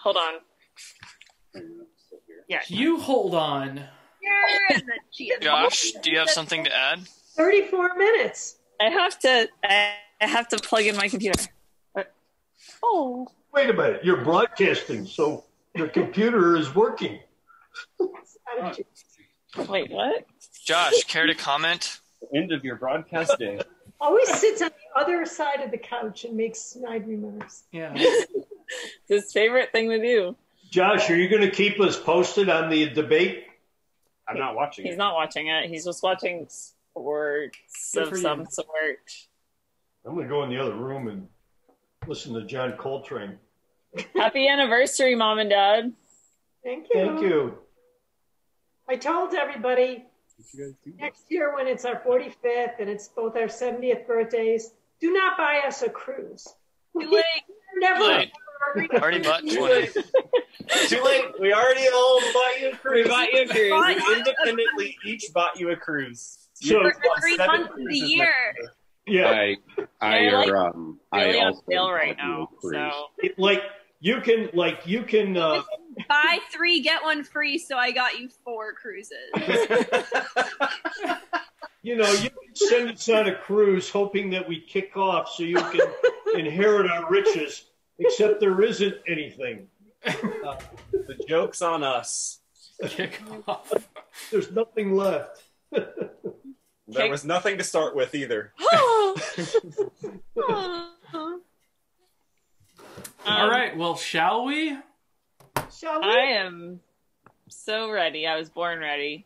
hold on. Yeah. You hold on. Josh, do you have something to add? 34 minutes. I have to plug in my computer. Oh. Wait a minute. You're broadcasting, so your computer is working. Wait, what? Josh, care to comment? End of your broadcast day. Always sits on the other side of the couch and makes snide remarks. Yeah. His favorite thing to do. Josh, are you going to keep us posted on the debate? I'm not watching He's not watching it. He's just watching sports of some sort. I'm going to go in the other room and listen to John Coltrane. Happy anniversary, Mom and Dad. Thank you. Thank you. I told everybody next year when it's our 45th and it's both our 70th birthdays, do not buy us a cruise. Too late. Never. Already bought 20. Too late. We already all bought you a cruise. We bought you a cruise. We independently each bought you a cruise. So, For every month of the year. Yeah. They're I really also on sale right bought you a now. cruise. So Like you can Buy 3, get 1 free, so I got you 4 cruises. you can send us on a cruise hoping that we kick off so you can inherit our riches, except there isn't anything. The joke's on us. Kick off. There's nothing left. There was nothing to start with either. All right, well, shall we? Shall we? I am so ready. I was born ready.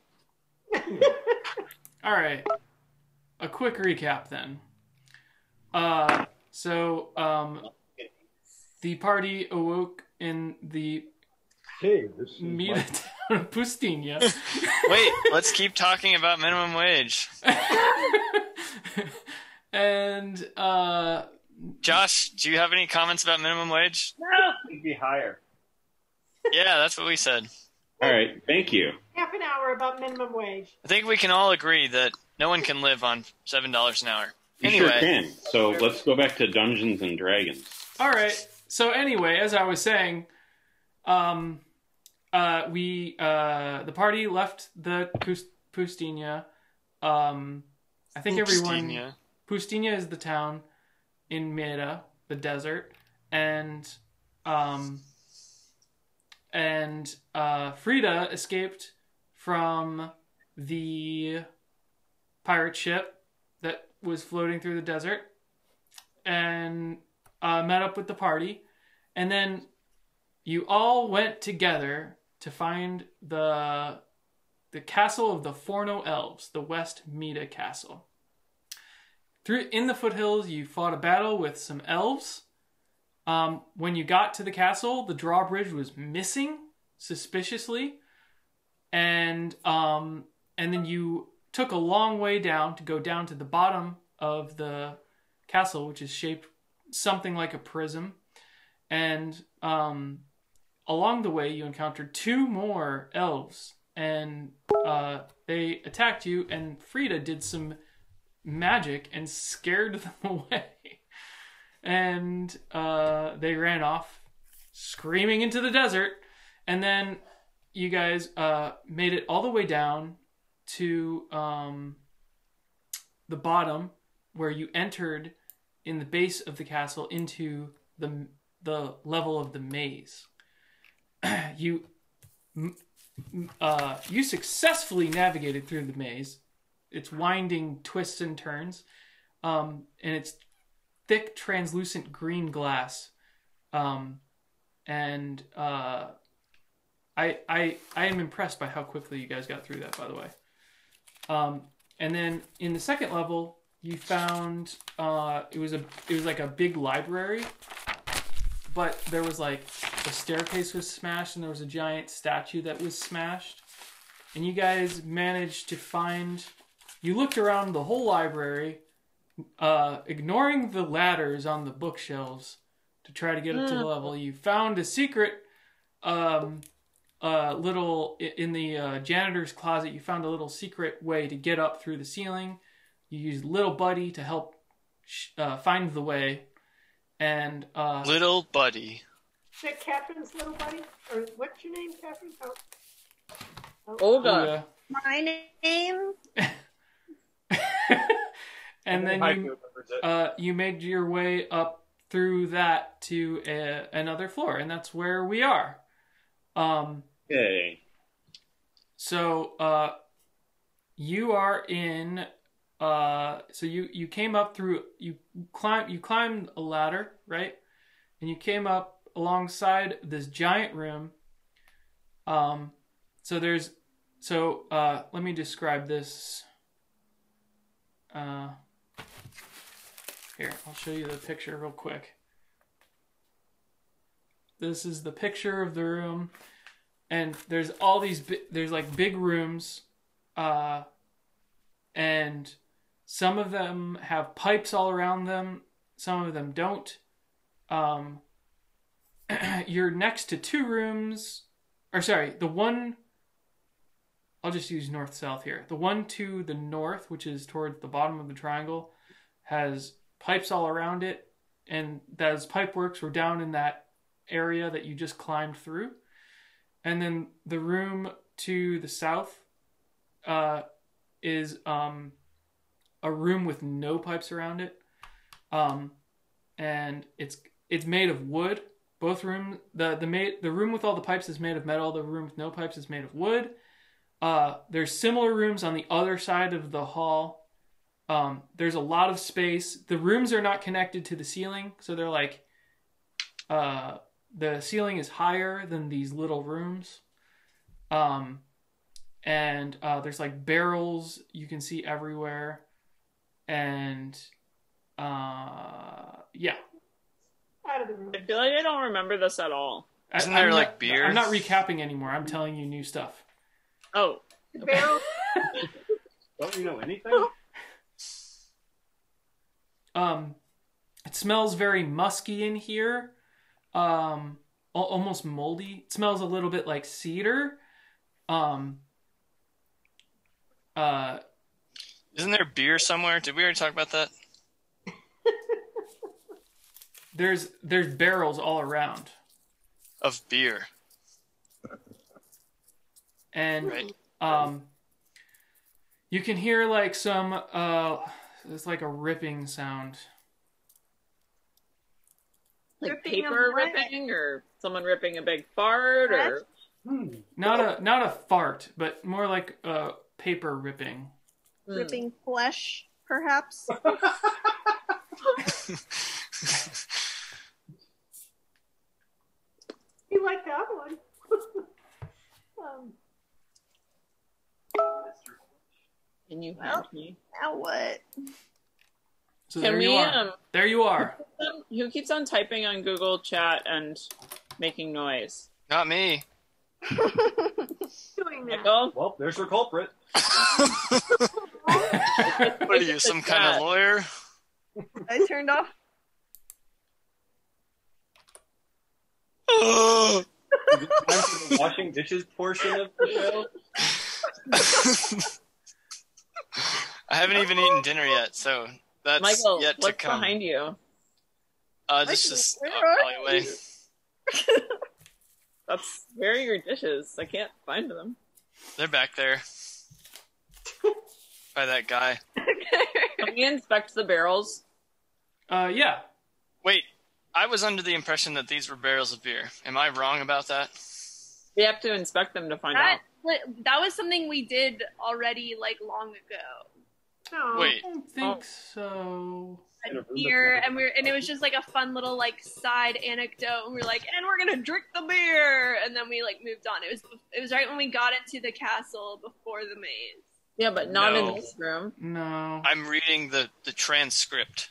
All right. A quick recap then. The party awoke in the Mita town of Pustinia. Wait, let's keep talking about minimum wage. And, Josh, do you have any comments about minimum wage? No! It'd be higher. Yeah, that's what we said. All right, thank you. Half an hour about minimum wage. I think we can all agree that no one can live on $7 an hour. You Anyway. sure can. So let's go back to Dungeons and Dragons. all right. So anyway, as I was saying, the party left the Pustinia. I think everyone... Pustinia is the town in Meta, the desert, and Frida escaped from the pirate ship that was floating through the desert and met up with the party, and then you all went together to find the castle of the Forno Elves, the West Meta Castle. In the foothills, you fought a battle with some elves. When you got to the castle, the drawbridge was missing, suspiciously. And then you took a long way down to go down to the bottom of the castle, which is shaped something like a prism. And along the way, you encountered 2 more elves. And they attacked you, and Frida did some magic and scared them away. And they ran off screaming into the desert. And then you guys made it all the way down to the bottom, where you entered in the base of the castle into the level of the maze. You successfully navigated through the maze. It's winding twists and turns, and it's thick, translucent green glass. I am impressed by how quickly you guys got through that, by the way. And then in the second level, you found it was like a big library, but there was like the staircase was smashed, and there was a giant statue that was smashed. And you guys managed to find. You looked around the whole library, ignoring the ladders on the bookshelves to try to get up to the level. You found a secret little... In the janitor's closet, you found a little secret way to get up through the ceiling. You used Little Buddy to help find the way. And Little Buddy. that Catherine's little buddy? Or what's your name, Catherine? Olga. My name? And then you made your way up through that to another floor, and that's where we are. Okay. So you are in. So you came up through. You climbed a ladder, right? And you came up alongside this giant room. So let me describe this. Here, I'll show you the picture real quick. This is the picture of the room, and there's all these there's like big rooms, and some of them have pipes all around them, some of them don't. You're next to two rooms, or sorry, the one, I'll just use north-south here. The one to the north, which is toward the bottom of the triangle, has pipes all around it, and those pipe works were down in that area that you just climbed through. And then the room to the south is a room with no pipes around it, and it's made of wood. Both rooms, the room with all the pipes is made of metal. The room with no pipes is made of wood. There's similar rooms on the other side of the hall. There's a lot of space. The rooms are not connected to the ceiling, so they're like, the ceiling is higher than these little rooms. And there's like barrels you can see everywhere. And, yeah. Out of the room. I feel like I don't remember this at all. Isn't there like beer? I'm not recapping anymore. I'm telling you new stuff. Oh. The barrel. Don't you know anything? It smells very musky in here. Almost moldy. It smells a little bit like cedar. Isn't there beer somewhere? Did we already talk about that? There's barrels all around. Of beer. And Right. You can hear like some it's like a ripping sound. Like Ripping paper of what? ripping, or someone ripping a big fart, or Not a fart, but more like paper ripping. Ripping flesh, perhaps? You like that one? Can you help me? Now what? So Can there you we, are. There you are. Who keeps on typing on Google Chat and making noise? Not me. Doing that. Michael? Well, there's your culprit. What are you, some kind of lawyer? I turned off. Oh, Is it time for the washing dishes portion of the show? I haven't even eaten dinner yet, so that's Michael, yet to what's come. behind you? This is where are alleyway. Where are your dishes? I can't find them. They're back there. By that guy. Can we inspect the barrels? Yeah. Wait, I was under the impression that these were barrels of beer. Am I wrong about that? We have to inspect them to find out. That was something we did already, like, long ago. No. Wait, I don't think so. Beer, and it was just like a fun little like side anecdote, and we were like, and we're gonna drink the beer, and then we like moved on. It was right when we got into the castle before the maze. Yeah, but not No. in this room. No. I'm reading the transcript.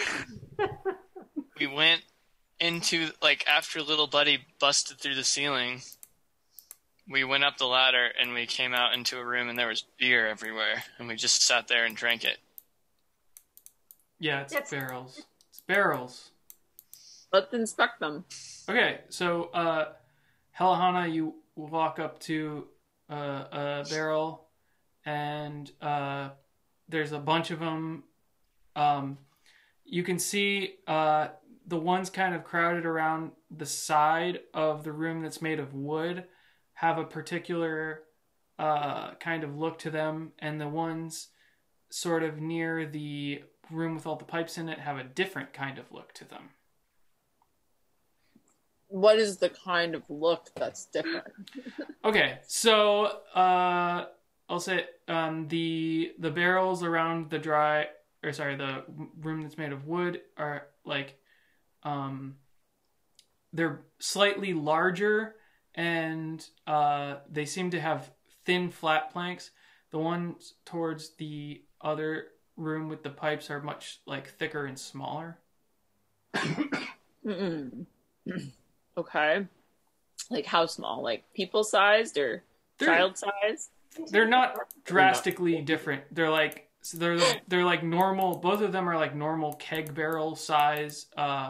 We went into, like, after little buddy busted through the ceiling, we went up the ladder and we came out into a room and there was beer everywhere, and we just sat there and drank it. Yeah, it's That's- barrels. It's barrels. Let's inspect them. Okay, so Helahana, you walk up to a barrel, and there's a bunch of them. You can see the ones kind of crowded around the side of the room that's made of wood have a particular kind of look to them, and the ones sort of near the room with all the pipes in it have a different kind of look to them. What is the kind of look that's different? Okay, so I'll say the barrels around the the room that's made of wood are like they're slightly larger, and they seem to have thin flat planks. The ones towards the other room with the pipes are much like thicker and smaller. Okay. Like how small? Like people sized or child sized? They're not drastically different. They're like normal. Both of them are like normal keg barrel size.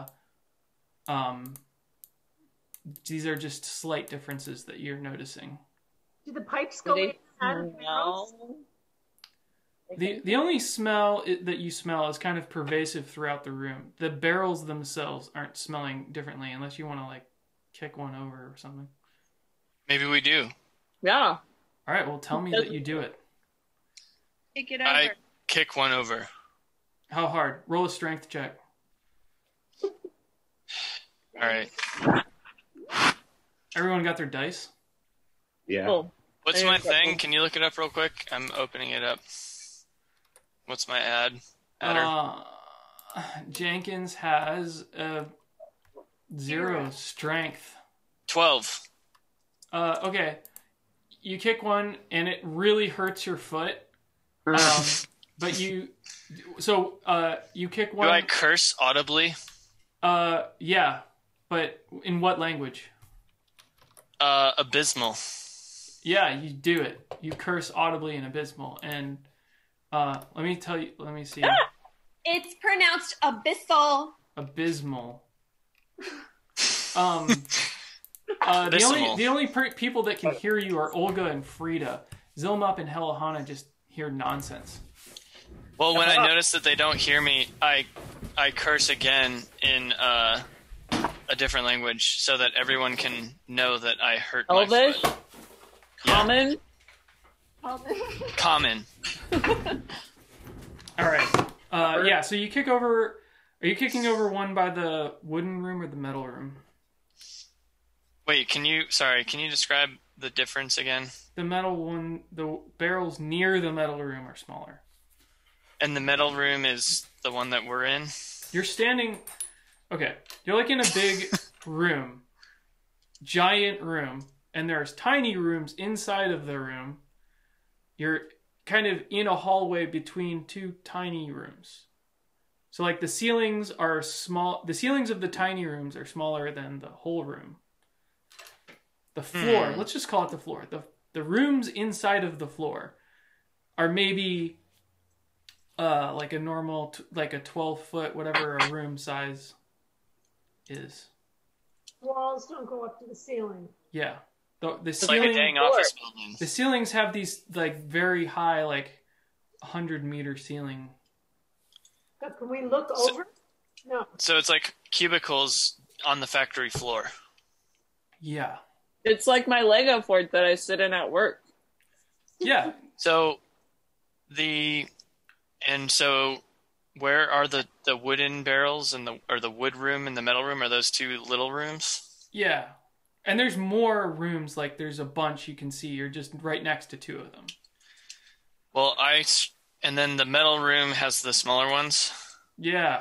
These are just slight differences that you're noticing. Do the pipes go in and out of the house? The only smell that you smell is kind of pervasive throughout the room. The barrels themselves aren't smelling differently, unless you want to like kick one over or something. Maybe we do. Yeah. All right, well, tell me that you do it. Kick it over. I kick one over. How hard? Roll a strength check. All right. Everyone got their dice? Yeah. Cool. What's my thing? Can you look it up real quick? I'm opening it up. What's my adder? Jenkins has a 0 strength. 12. Okay. You kick one, and it really hurts your foot. But you kick one. Do I curse audibly? Yeah. But in what language? Abysmal. Yeah, you do it. You curse audibly in Abysmal, and let me see. It's pronounced abyssal. Abysmal. The only people that can hear you are Olga and Frida. Zilmop and Helahana just hear nonsense. Well, when I notice that they don't hear me, I curse again in a different language so that everyone can know that I hurt my Elvish? foot. Common? Common. All right. Yeah, so you kick over... Are you kicking over one by the wooden room or the metal room? Wait, can you describe the difference again? The metal one, the barrels near the metal room are smaller. And the metal room is the one that we're in? You're standing... Okay, you're like in a big room. Giant room. And there's tiny rooms inside of the room. You're kind of in a hallway between two tiny rooms. So like the ceilings are small. The ceilings of the tiny rooms are smaller than the whole room. The floor, let's just call it the floor. The rooms inside of the floor are maybe like a normal, like a 12-foot, whatever a room size is. Walls don't go up to the ceiling. Yeah. The It's ceiling, like a dang office building. the ceilings have these like very high, like 100-meter ceiling. But can we look over? No. So it's like cubicles on the factory floor. Yeah. It's like my Lego fort that I sit in at work. Yeah. So where are the wooden barrels and the wood room and the metal room? Are those two little rooms? Yeah. And there's more rooms, like there's a bunch you can see. You're just right next to two of them. Well, and then the metal room has the smaller ones. Yeah.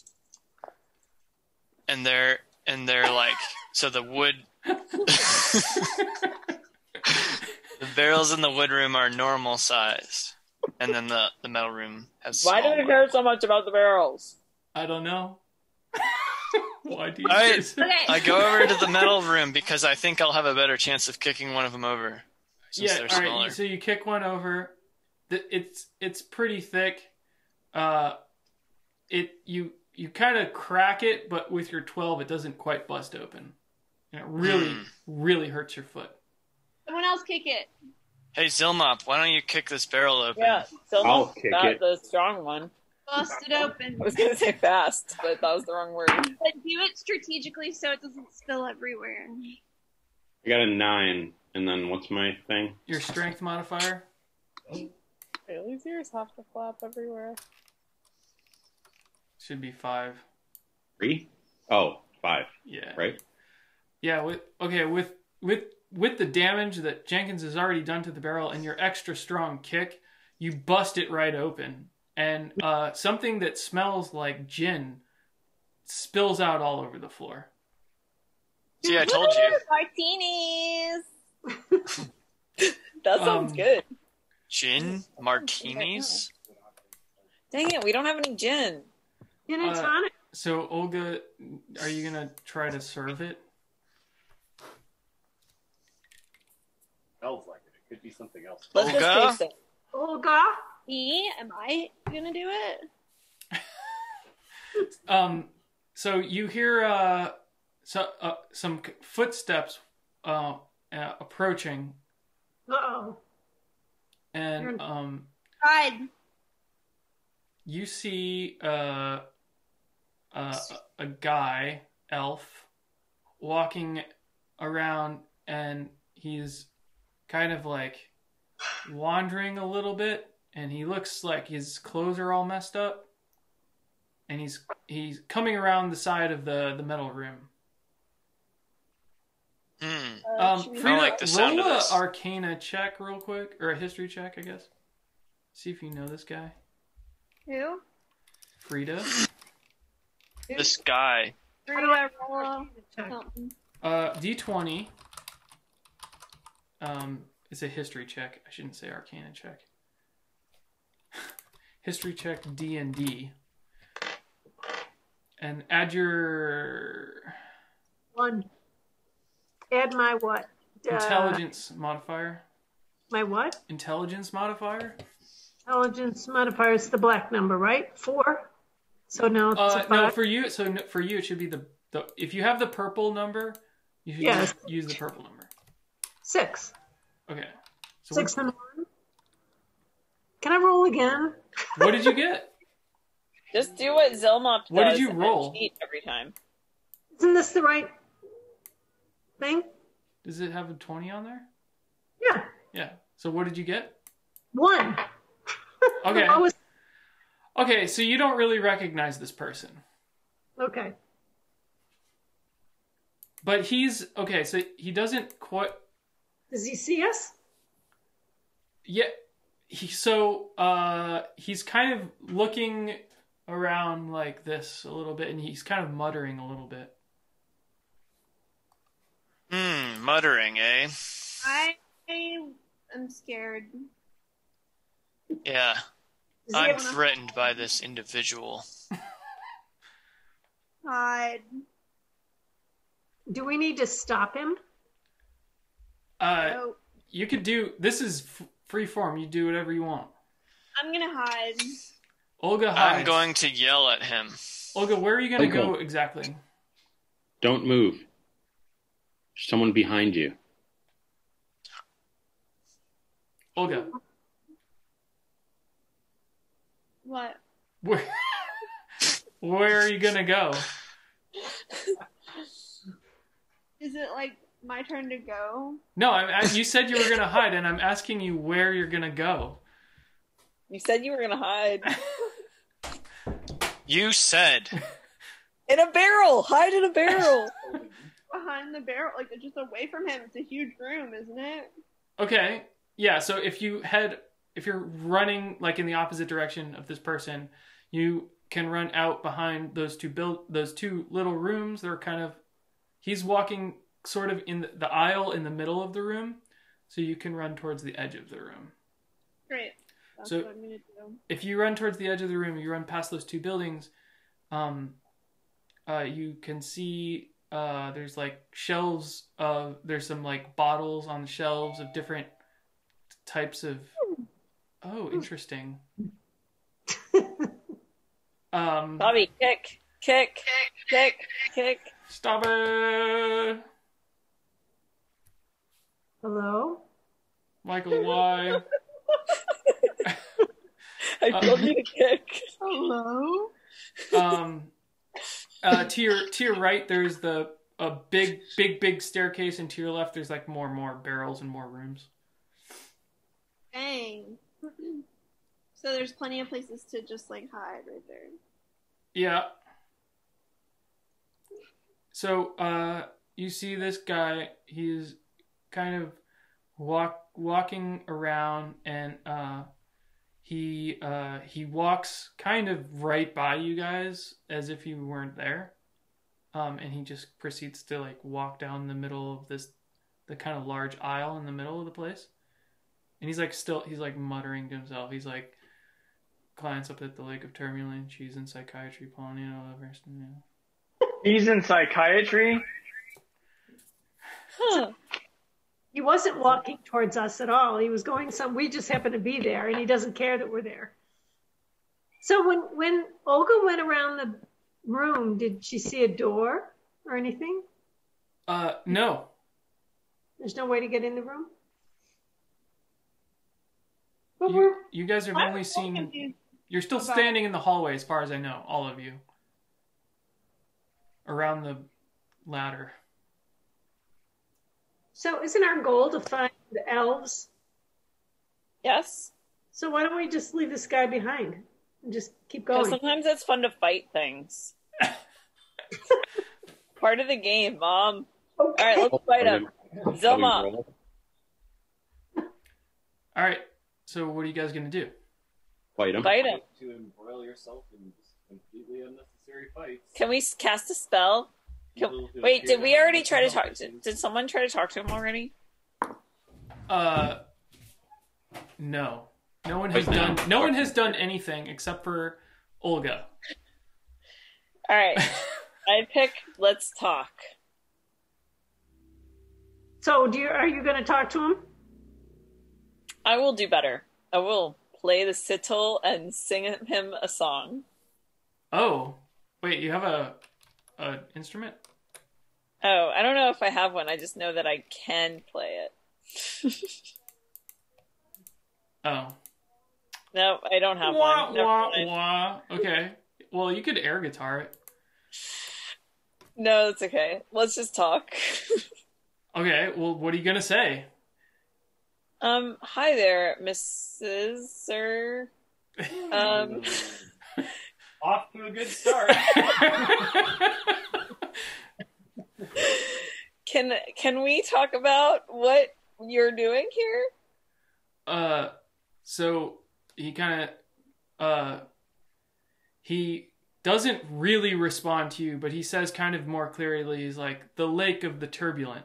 And they're like, so the wood, the barrels in the wood room are normal size. And then the metal room has Why do small we care so much about the barrels? I don't know. Why do you I, care? I go over to the metal room because I think I'll have a better chance of kicking one of them over. Since they're all smaller. right. So you kick one over. It's pretty thick. You kind of crack it, but with your 12, it doesn't quite bust open, and it really hurts your foot. Someone else kick it. Hey Zilmop, why don't you kick this barrel open? Yeah, I'll someone's kick got it. the strong one. Bust it open. I was gonna say fast, but that was the wrong word. But do it strategically so it doesn't spill everywhere. I got a 9, and then what's my thing? Your strength modifier. Bailey's ears have to flap everywhere. Should be 5. 3? Oh, 5. Yeah. Right? Yeah, with the damage that Jenkins has already done to the barrel and your extra strong kick, you bust it right open. And something that smells like gin spills out all over the floor. See, I told you. Martinis! That sounds good. Gin? Martinis? Dang it, we don't have any gin. Gin and tonic. So, Olga, are you going to try to serve it? Smells like it. It could be something else. Let's Olga? just taste it. Olga? Me? Am I gonna do it? So you hear some footsteps approaching, Uh-oh. and Hide. you see a guy, elf, walking around, and he's kind of like wandering a little bit, and he looks like his clothes are all messed up, and he's coming around the side of the metal room. I don't like the sound roll of a this. Arcana check real quick, or a history check, I guess. See if you know this guy. Who? Frida. This guy. How do I roll Check. something? D20. It's a history check. I shouldn't say Arcana check. History check D&D. And add your 1. Add my what? intelligence modifier. My what? Intelligence modifier? Intelligence modifier is the black number, right? 4. So now it's a 5. No, for you. So for you, it should be the if you have the purple number, you should Yes. use the purple number. 6. Okay. So 6 and 1. Can I roll again? what did you get? Just do what Zelmop does. What did you and roll? cheat every time. Isn't this the right thing? Does it have a 20 on there? Yeah. Yeah. So what did you get? 1. Okay. The lowest- Okay, so you don't really recognize this person. Okay. But he's okay, so he doesn't quite Does he see us? yeah, he's kind of looking around like this a little bit, and he's kind of muttering a little bit. Muttering, eh? I am scared. Yeah. Does he I'm have- threatened by this individual. Hide. Do we need to stop him? No. You could do this is free form. You do whatever you want. I'm gonna hide. Olga hides. I'm going to yell at him. Olga, where are you going to Olga. go exactly? Don't move. There's someone behind you. Olga, What? where are you going to go? Is it like my turn to go? No, you said you were going to hide, and I'm asking you where you're going to go. You said you were gonna hide. You said. In a barrel! Hide in a barrel! Behind the barrel, like just away from him. It's a huge room, isn't it? Okay. Yeah, so if you're running like in the opposite direction of this person, you can run out behind those two little rooms. They're kind of he's walking sort of in the aisle in the middle of the room, so you can run towards the edge of the room. Great. That's So- what I'm gonna do. If you run towards the edge of the room, you run past those two buildings, you can see there's like shelves of there's some like bottles on the shelves of different types of interesting. Bobby, kick. Stop it, Hello? Michael. Why? I told you to kick. Hello? To your right, there's a big staircase, and to your left, there's like more barrels and more rooms. Dang. So there's plenty of places to just like hide right there. Yeah. So, you see this guy, he's kind of walking around, and he walks kind of right by you guys as if you weren't there. And he just proceeds to like walk down the middle of the kind of large aisle in the middle of the place. And he's like muttering to himself. He's like, clients up at the Lake of Turbulence, she's in psychiatry, Polony, and all the rest of them. He's in psychiatry? Huh. He wasn't walking towards us at all. He was going we just happened to be there, and he doesn't care that we're there. So when Olga went around the room, did she see a door or anything? No. There's no way to get in the room? You guys have only seen... You're still standing in the hallway as far as I know, all of you. Around the ladder. So isn't our goal to find the elves? Yes. So why don't we just leave this guy behind and just keep Because going? sometimes it's fun to fight things. Part of the game, Mom. Okay. All right, let's fight him. Zilma. All right. So what are you guys going to do? Fight him. Fight him. To embroil yourself in just completely unnecessary fights. Can we cast a spell? Wait, did we already try to talk? Did someone try to talk to him already? No. No one has done anything except for Olga. All right. I pick let's talk. So are you going to talk to him? I will do better. I will play the sitar and sing him a song. Oh. Wait, you have a instrument? Oh, I don't know if I have one. I just know that I can play it. Oh. No, I don't have Wah, one. Never wah, mind. wah. Okay. Well, you could air guitar it. No, it's okay. Let's just talk. Okay, well, what are you gonna say? Hi there, Mrs. Sir. Off to a good start. Can we talk about what you're doing here? So he kind of, he doesn't really respond to you, but he says kind of more clearly, he's like, the Lake of the Turbulent.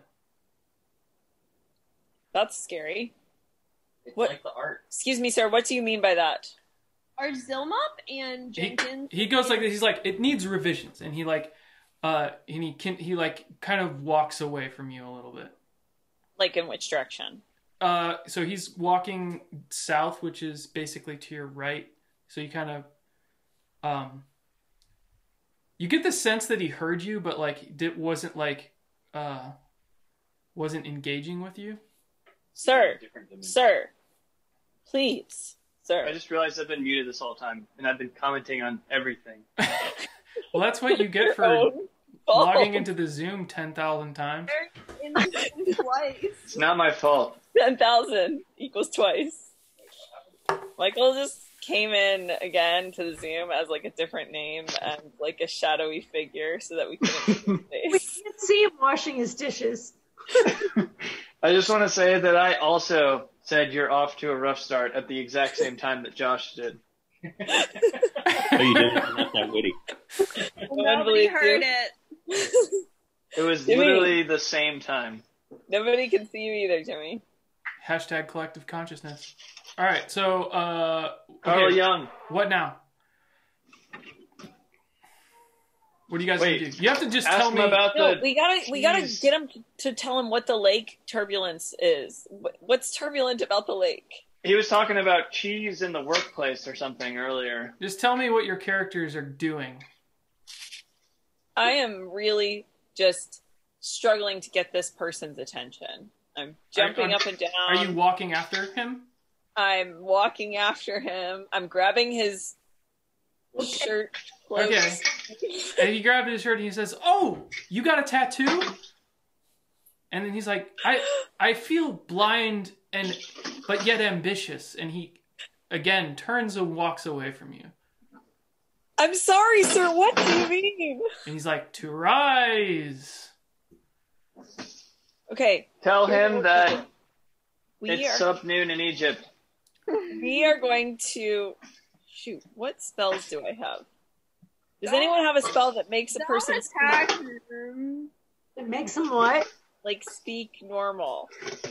That's scary. It's What? like the art. Excuse me, sir. What do you mean by that? Are Zilmup and Jenkins? He goes like this. He's like, it needs revisions, and he like, and he like kind of walks away from you a little bit. Like in which direction? So he's walking south, which is basically to your right. So you kind of, you get the sense that he heard you, but like wasn't engaging with you. Sir, Different than me. sir, please, sir. I just realized I've been muted this whole time, and I've been commenting on everything. Well, that's what you get for own logging into the Zoom 10,000 times. In twice. It's not my fault. 10,000 equals twice. Michael just came in again to the Zoom as like a different name and like a shadowy figure so that we couldn't see his We face. can't see him washing his dishes. I just want to say that I also said you're off to a rough start at the exact same time that Josh did. Oh, you didn't. Not that witty. Nobody believe heard you. it. It was Jimmy. literally the same time. Nobody can see you either, Jimmy. Hashtag collective consciousness. All right, so Carl okay, Young. what now? What do you guys Wait, gonna do? You have to just ask tell him me. about No, the. we gotta Jeez. get him to tell him what the lake turbulence is. What's turbulent about the lake? He was talking about cheese in the workplace or something earlier. Just tell me what your characters are doing. I am really just struggling to get this person's attention. I'm jumping up and down. Are you walking after him? I'm walking after him. I'm grabbing his shirt. Close. Okay. And he grabs his shirt and he says, "Oh, you got a tattoo?" And then he's like, I feel blind but yet ambitious. And he, again, turns and walks away from you. I'm sorry, sir. What do you mean? And he's like, "To rise." Okay. Tell him that We it's are up noon in Egypt. going to shoot. What spells do I have? Does anyone have a spell that makes a person attack him. It makes them what? like speak normal?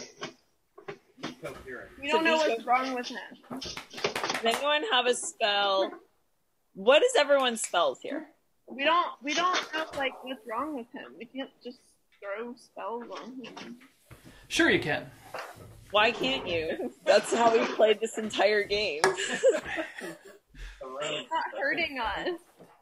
We don't know what's wrong with him. Does anyone have a spell? What is everyone's spells here? We don't know like what's wrong with him. We can't just throw spells on him. Sure you can. Why can't you? That's how we played this entire game. He's not hurting us.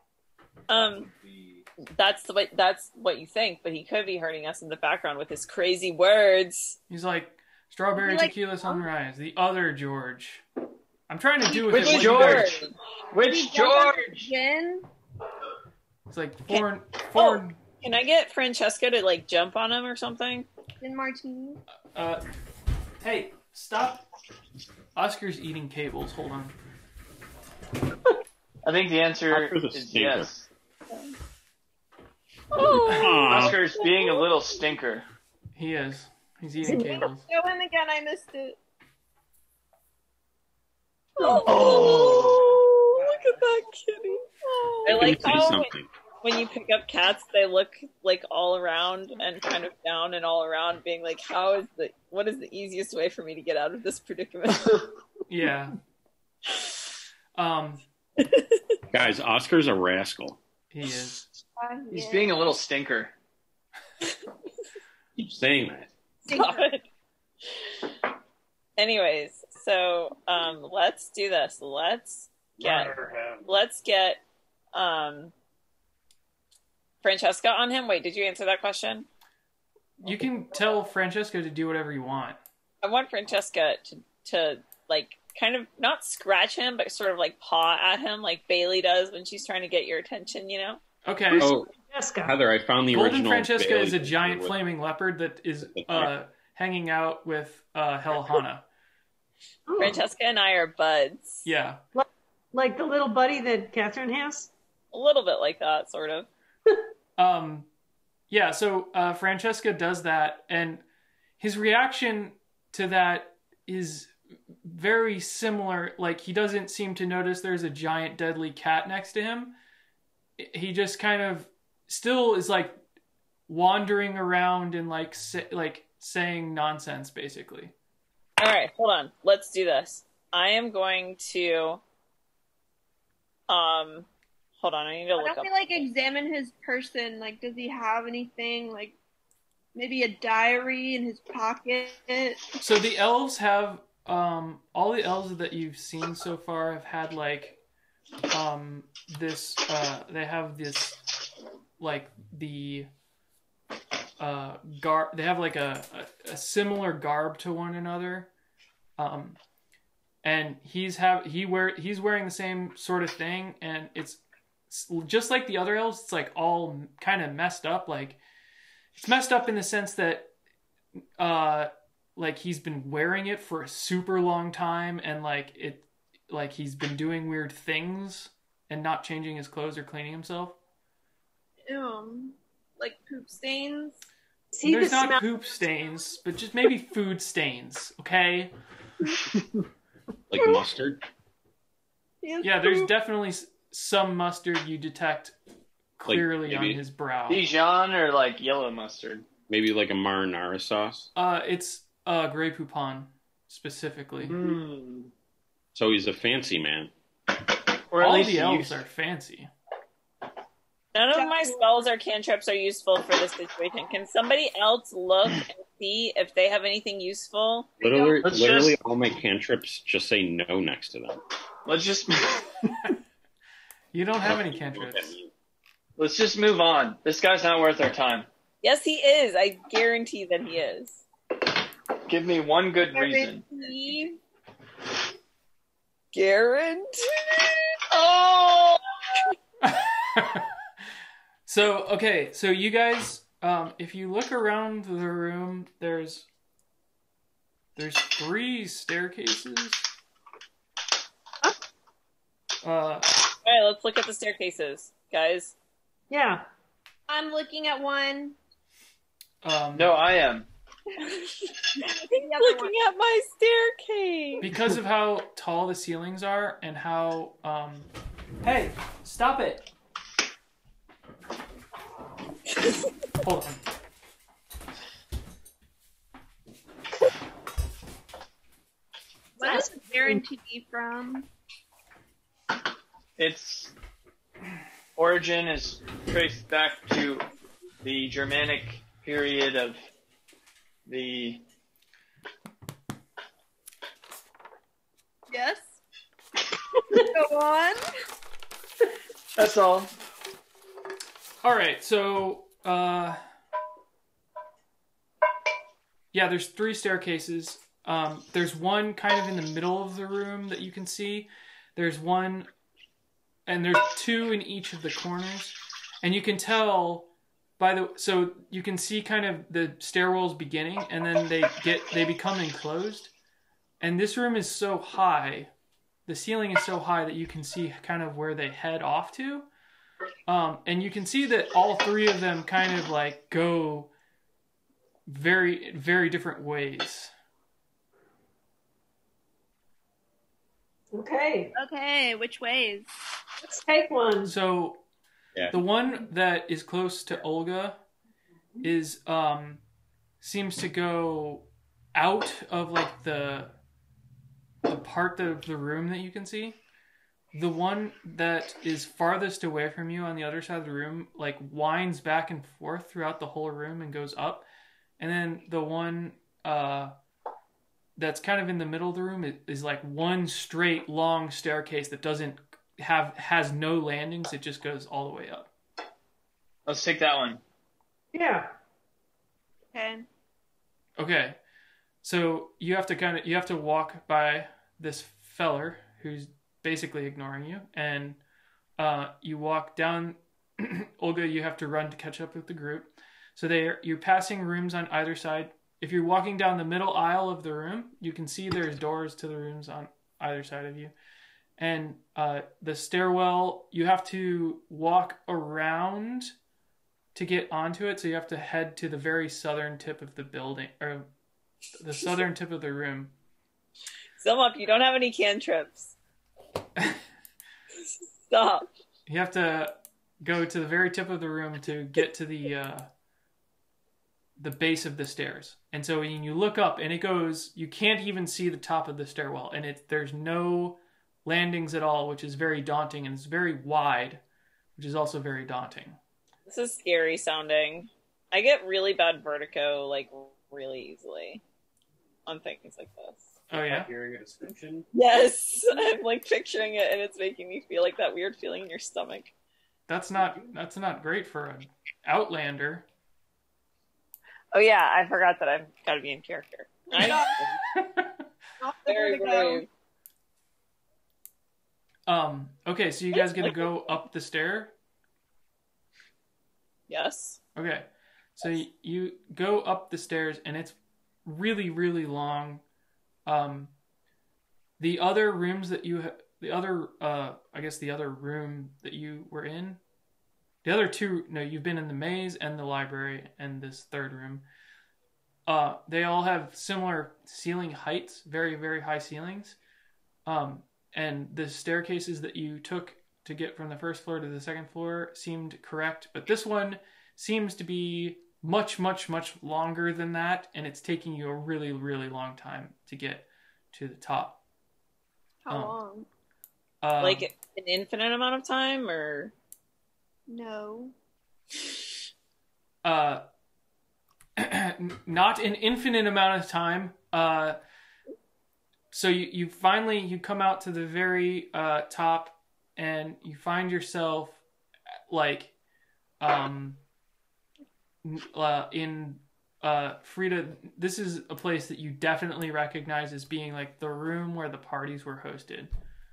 That's what you think, but he could be hurting us in the background with his crazy words. He's like, "Strawberry Like- tequila sunrise." The other George. I'm trying to do with Which it what you guys- George? Which George? Gin? It's like foreign. Can I get Francesca to like jump on him or something? Gin martini? Hey, stop. Oscar's eating cables. Hold on. I think the answer Oscar's a is stinker. yes. Aw. Oscar's being a little stinker. He is. He's eating cables. Go in again, I missed it. Oh, look at that kitty. I You like can say how something. when you pick up cats, they look like all around and kind of down and all around, being like, what is the easiest way for me to get out of this predicament? Yeah. Guys, Oscar's a rascal. He is. He's being a little stinker. Keep saying that. God. Anyways, so let's do this. Let's get Francesca on him. Wait, did you answer that question? You can tell Francesca to do whatever you want. I want Francesca to like kind of not scratch him, but sort of like paw at him like Bailey does when she's trying to get your attention, you know? Okay. Oh, Francesca. Heather, I found the Golden original. Francesca Bailey is a picture giant with- flaming leopard that is hanging out with Helhana. Oh, Francesca and I are buds. Yeah. like the little buddy that Catherine has? A little bit like that, sort of. Yeah, so Francesca does that, and his reaction to that is very similar. Like, he doesn't seem to notice there's a giant deadly cat next to him. He just kind of still is like wandering around and like saying nonsense, basically. All right, hold on. Let's do this. I am going to hold on, I need to Why look don't up. we like examine his person? Like, does he have anything? Like, maybe a diary in his pocket? So the elves have all the elves that you've seen so far have had like this they have this like the garb, they have like a similar garb to one another, and he's wearing the same sort of thing, and it's just like the other elves. It's like all kind of messed up. Like, it's messed up in the sense that like he's been wearing it for a super long time, and like he's been doing weird things and not changing his clothes or cleaning himself. Like poop stains? See There's the not smell? poop stains, but just maybe food stains, okay? Like mustard. Yeah, there's definitely some mustard you detect clearly on maybe- his brow. Dijon or like yellow mustard? Maybe like a marinara sauce. It's Grey Poupon, specifically. So he's a fancy man. Or at All least the elves used- are fancy. None of my spells or cantrips are useful for this situation. Can somebody else look and see if they have anything useful? Literally, Let's literally just- all my cantrips just say no next to them. Let's just You don't have any cantrips. let's just move on. This guy's not worth our time. Yes, he is. I guarantee that he is. Give me one good reason. He Guaranteed. Oh! So you guys, if you look around the room, there's 3 staircases. All right, let's look at the staircases, guys. Yeah. I'm looking at one. No, I am. Looking at my staircase. Because of how tall the ceilings are and how hey, stop it. Hold on. What is the guarantee from? Its origin is traced back to the Germanic period of the... Yes. Go on. That's all. All right, so yeah, there's 3 staircases. There's one kind of in the middle of the room that you can see. There's one, and there's 2 in each of the corners, and you can tell so you can see kind of the stairwells beginning, and then they become enclosed. And this room is so high, the ceiling is so high that you can see kind of where they head off to. And you can see that all 3 of them kind of like go very, very different ways. Okay. Okay, which ways? Let's take one. So the one that is close to Olga is seems to go out of like the part of the room that you can see. The one that is farthest away from you on the other side of the room like winds back and forth throughout the whole room and goes up. And then the one that's kind of in the middle of the room is like one straight long staircase that has no landings. It just goes all the way up. Let's take that one. Yeah. Okay. So you have to walk by this feller who's basically ignoring you, and you walk down. Olga, you have to run to catch up with the group. So you're passing rooms on either side. If you're walking down the middle aisle of the room, you can see there's doors to the rooms on either side of you. And the stairwell, you have to walk around to get onto it. So you have to head to the very southern tip of the building, or the southern tip of the room. Sum up, you don't have any cantrips. Stop. You have to go to the very tip of the room to get to the base of the stairs. And so when you look up, and it goes, you can't even see the top of the stairwell, and there's no landings at all, which is very daunting, and it's very wide, which is also very daunting. This is scary sounding. I get really bad vertigo, like, really easily on things like this. Oh, yeah? Hearing a description? Yes! I'm, like, picturing it, and it's making me feel like that weird feeling in your stomach. That's not great for an Outlander. Oh, yeah, I forgot that I've got to be in character. Very brave. Okay, so you guys gonna go up the stair? Yes. Okay, so you go up the stairs, and it's really, really long. The other rooms that the other room that you were in, the other 2, no, you've been in the maze and the library and this third room. They all have similar ceiling heights, very, very high ceilings. And the staircases that you took to get from the first floor to the second floor seemed correct, but this one seems to be much, much, much longer than that, and it's taking you a really, really long time to get to the top. How long? Like an infinite amount of time, or? No. Not an infinite amount of time. So you finally come out to the very top, and you find yourself like in Frida. This is a place that you definitely recognize as being like the room where the parties were hosted.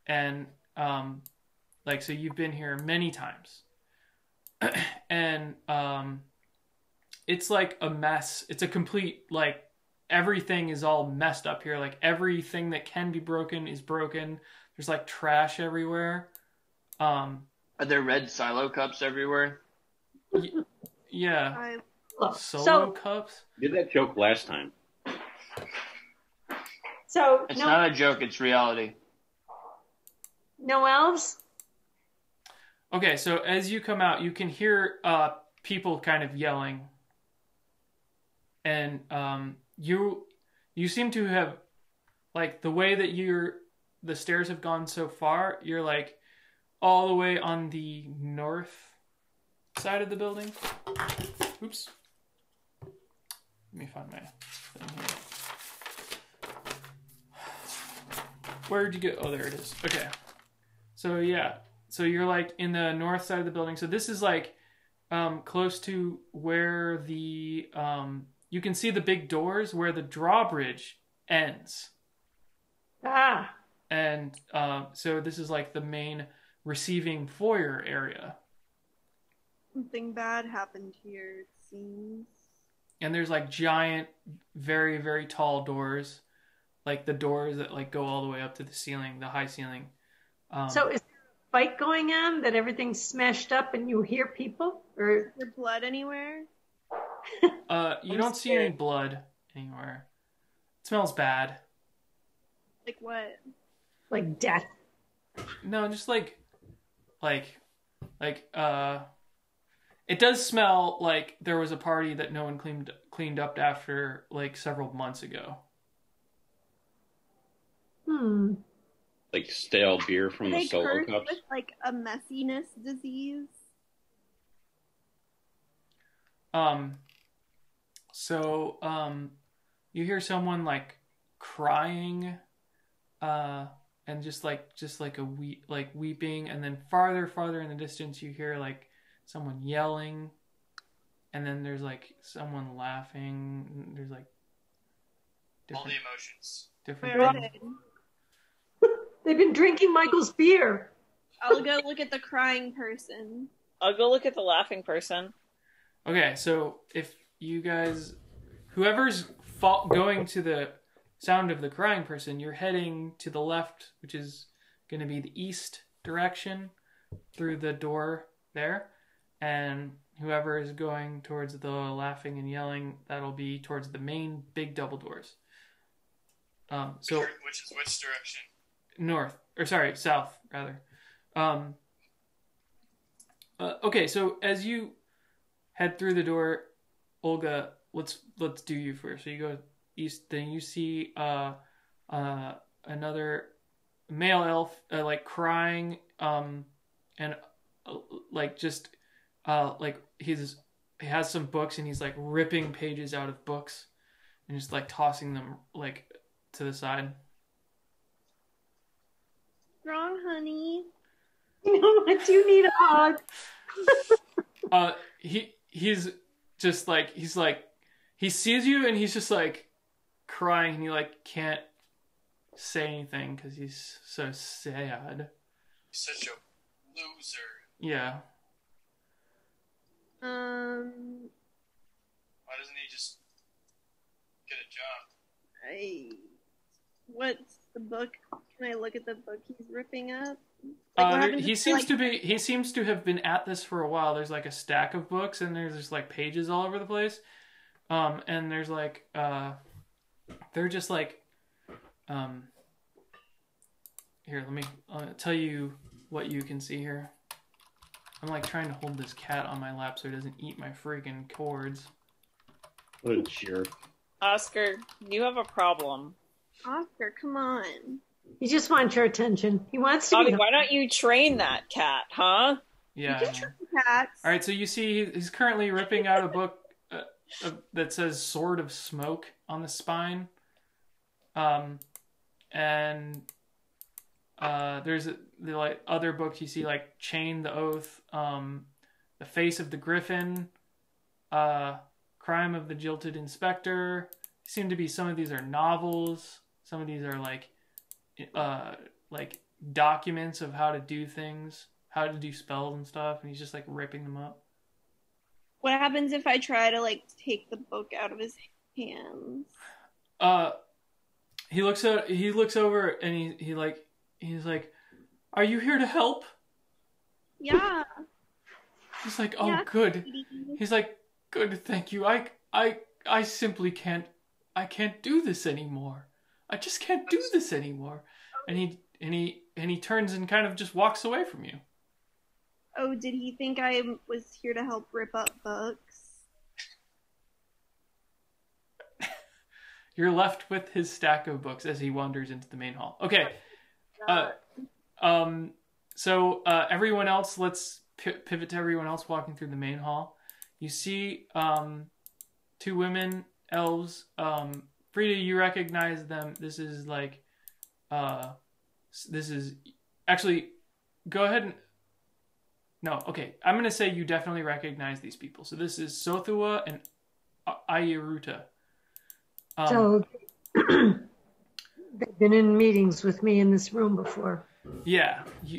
and like, so you've been here many times. And it's like a mess. It's a complete, like, everything is all messed up here. Like, everything that can be broken is broken. There's like trash everywhere. Are there red silo cups everywhere? Yeah. Look, Solo cups? Did that joke last time. So It's not a joke, it's reality. no elves? Okay, so as you come out, you can hear people kind of yelling. And you seem to have, like, the way that the stairs have gone so far, you're like all the way on the north side of the building. Oops. Let me find my thing here. Where did you go? Oh, there it is. Okay. So yeah. So you're like in the north side of the building. So this is like close to where the you can see the big doors where the drawbridge ends. Ah. And so this is like the main receiving foyer area. Something bad happened here, it seems. And there's like giant, very, very tall doors. Like the doors that like go all the way up to the ceiling, the high ceiling. So is there a fight going on that everything's smashed up and you hear people? Or Is there blood anywhere? You don't see any blood anywhere. It smells bad. Like what? like death? No, just like, it does smell like there was a party that no one cleaned up after like several months ago. Like stale beer from Are the they solo cursed cups. with like a messiness disease? So you hear someone like crying, and just like weeping, and then farther in the distance you hear like someone yelling, and then there's like someone laughing. There's like All the emotions. different Where are things. they? They've been drinking Michael's beer. I'll go look at the crying person. I'll go look at the laughing person. Okay, so if you guys, whoever's going to the sound of the crying person, you're heading to the left, which is going to be the east direction through the door there. And whoever is going towards the laughing and yelling, that'll be towards the main big double doors. So Which is which direction? south rather. Okay, so as you head through the door, Olga, let's do you first. So you go east, then you see another male elf like crying, and like just like he has some books and he's like ripping pages out of books and just like tossing them like to the side. Wrong, honey. You know what? You need a hug. He's just like he sees you and he's just like crying and he like can't say anything because he's so sad. He's such a loser. Yeah. Why doesn't he just get a job? What's the book? Can I look at the book he's ripping up? Like, what happened He seems to have been at this for a while. There's like a stack of books and there's just like pages all over the place. And there's like they're just like here, I'll tell you what you can see here. I'm like trying to hold this cat on my lap so it doesn't eat my freaking cords. What a jerk. Oscar, you have a problem. Oscar, come on. He just wants your attention. He wants to Bobby, be. why don't you train that cat, huh? Yeah. You can train cats. All right, so you see he's currently ripping out a book that says Sword of Smoke on the spine. And there's the like other books you see like Chain the Oath, The Face of the Griffin, Crime of the Jilted Inspector. Seem to be some of these are novels. Some of these are like documents of how to do things, how to do spells and stuff, and he's just like ripping them up. What happens if I try to like take the book out of his hands? He looks over and he's like, "Are you here to help?" Yeah. He's like, "Oh, Yeah, good." sweetie. He's like, "Good, thank you. I simply can't do this anymore. I just can't do this anymore." And he turns and kind of just walks away from you. Oh, did he think I was here to help rip up books? You're left with his stack of books as he wanders into the main hall. Okay. So everyone else, let's pivot to everyone else walking through the main hall. You see two women, elves. Frida, you recognize them. This is actually, go ahead and, no, okay. I'm going to say you definitely recognize these people. So this is Sothua and Ayaruta. So they've been in meetings with me in this room before. Yeah.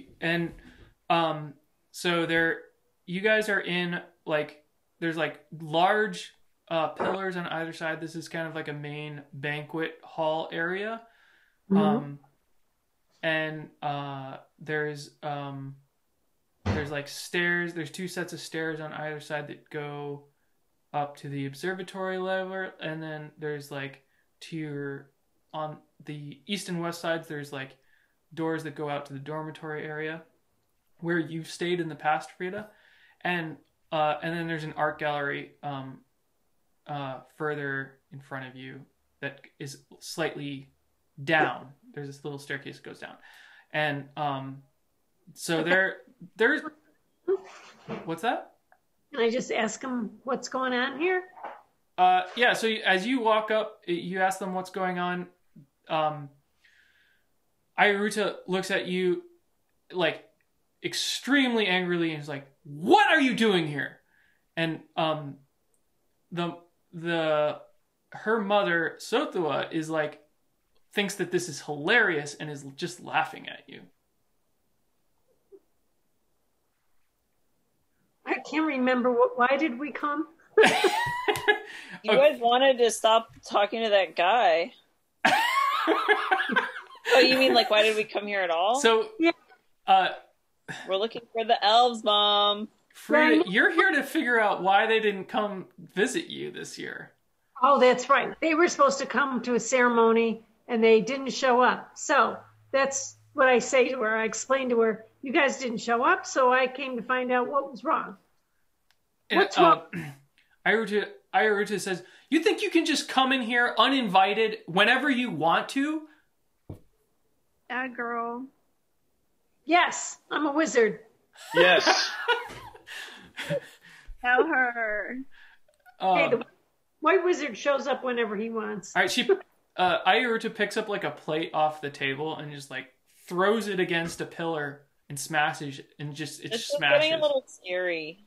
So you guys are in there's large pillars on either side. This is kind of like a main banquet hall area. Mhm. And there's stairs. There's two sets of stairs on either side that go up to the observatory level, and then there's on the east and west sides there's doors that go out to the dormitory area where you've stayed in the past, Frida, and then there's an art gallery further in front of you that is slightly down. There's this little staircase that goes down, and so there's what's that? Can I just ask them what's going on here? Yeah. So as you walk up, you ask them what's going on. Ayaruta looks at you extremely angrily and is like, "What are you doing here?" And her mother Sothua is thinks that this is hilarious and is just laughing at you. I can't remember why did we come? You guys wanted to stop talking to that guy. Oh, you mean why did we come here at all? So, yeah. We're looking for the elves, Mom. Frida, you're here to figure out why they didn't come visit you this year. Oh, that's right. They were supposed to come to a ceremony and they didn't show up. So that's what I say to her. I explained to her, you guys didn't show up, so I came to find out what was wrong. What's wrong? Ayaruta says, "You think you can just come in here uninvited whenever you want to?" That girl. Yes, I'm a wizard. Yes. Tell her. Hey, the white wizard shows up whenever he wants. All right, Ayaruta picks up a plate off the table and just throws it against a pillar and smashes and it It's smashes. getting a little scary.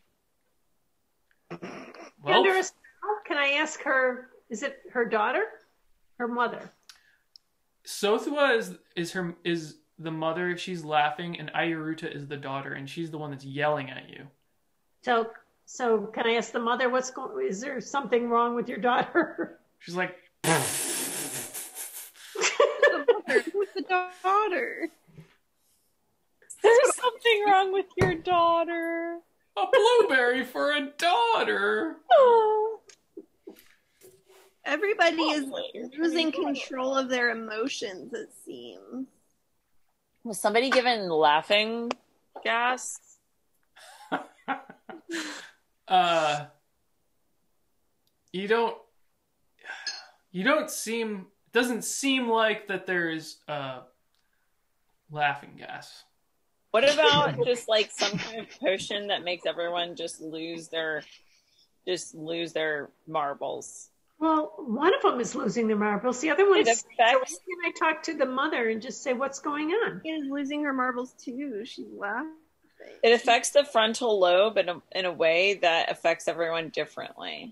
Well, Can I ask her? Is it her daughter? Her mother? Sothua is the mother. She's laughing, and Ayaruta is the daughter, and she's the one that's yelling at you. So can I ask the mother what's going? Is there something wrong with your daughter? She's like, Who's the daughter? There's something wrong with your daughter. "A blueberry for a daughter." Everybody is losing control of their emotions, it seems. Was somebody given laughing gas? Doesn't seem like that there's laughing gas. What about just some kind of potion that makes everyone just lose their marbles? Well, one of them is losing their marbles. The other one's. It affects- So can I talk to the mother and just say what's going on? She is losing her marbles too. She's laughing. It affects the frontal lobe in a way that affects everyone differently.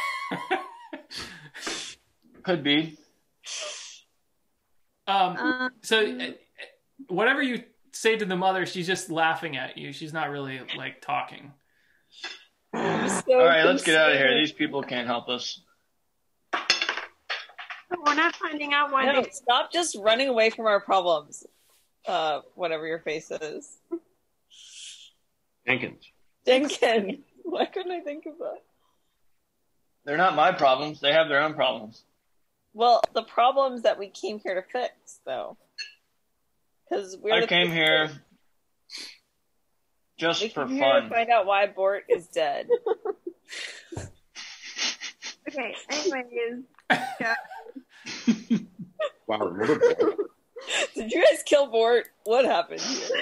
Could be. So whatever you say to the mother, she's just laughing at you. She's not really like talking. I'm so All right, let's get out of here. concerned. These people can't help us. We're not finding out why No, they. stop just running away from our problems. Whatever your face is. Jenkins. Jenkins. Why couldn't I think of that? They're not my problems. They have their own problems. Well, the problems that we came here to fix, though. Because I came here we just for came here to fun. find out why Bort is dead. Okay, anyways. Yeah. Wow, remember Bort? Did you guys kill Bort? What happened here?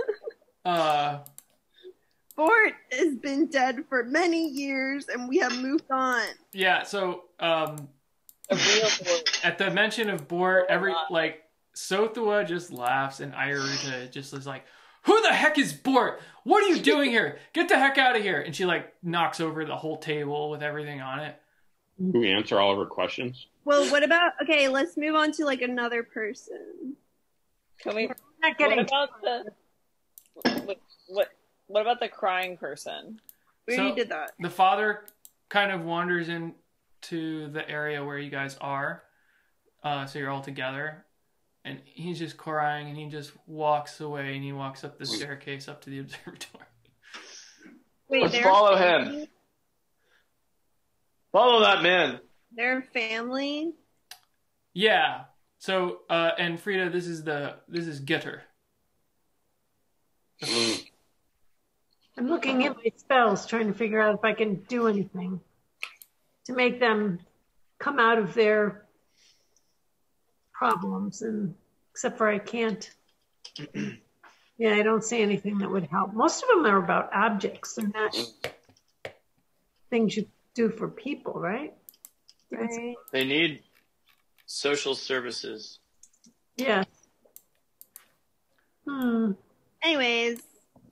Bort has been dead for many years and we have moved on. Yeah, so A real Bort. at the mention of Bort, Sothua just laughs and Iruta just is like, who the heck is Bort? What are you doing here? Get the heck out of here. And she like knocks over the whole table with everything on it. Do we answer all of her questions? Well, what about, okay, let's move on to like another person. Can we? Not What getting. about what about the crying person? We So- already did that. The father kind of wanders into the area where you guys are. So you're all together. And he's just crying and he just walks away and he walks up the staircase up to the observatory. Wait, Let's follow him. Follow that man. Their family? Yeah. So, and Frida, this is Gitter. I'm looking at my spells, trying to figure out if I can do anything to make them come out of their problems, and except for I can't. Yeah, I don't see anything that would help. Most of them are about objects. They're not things you do for people, right? Right. They need social services. Yeah. Anyways,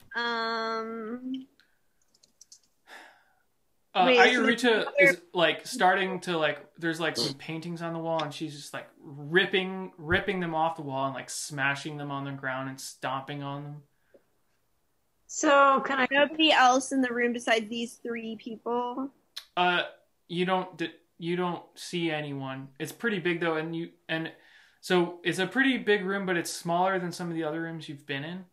Wait, Ayurita is like starting to like, there's like some paintings on the wall and she's just like ripping them off the wall and like smashing them on the ground and stomping on them. So can I? nobody else in the room besides these three people. You don't see anyone. It's pretty big though, and so it's a pretty big room, but it's smaller than some of the other rooms you've been in.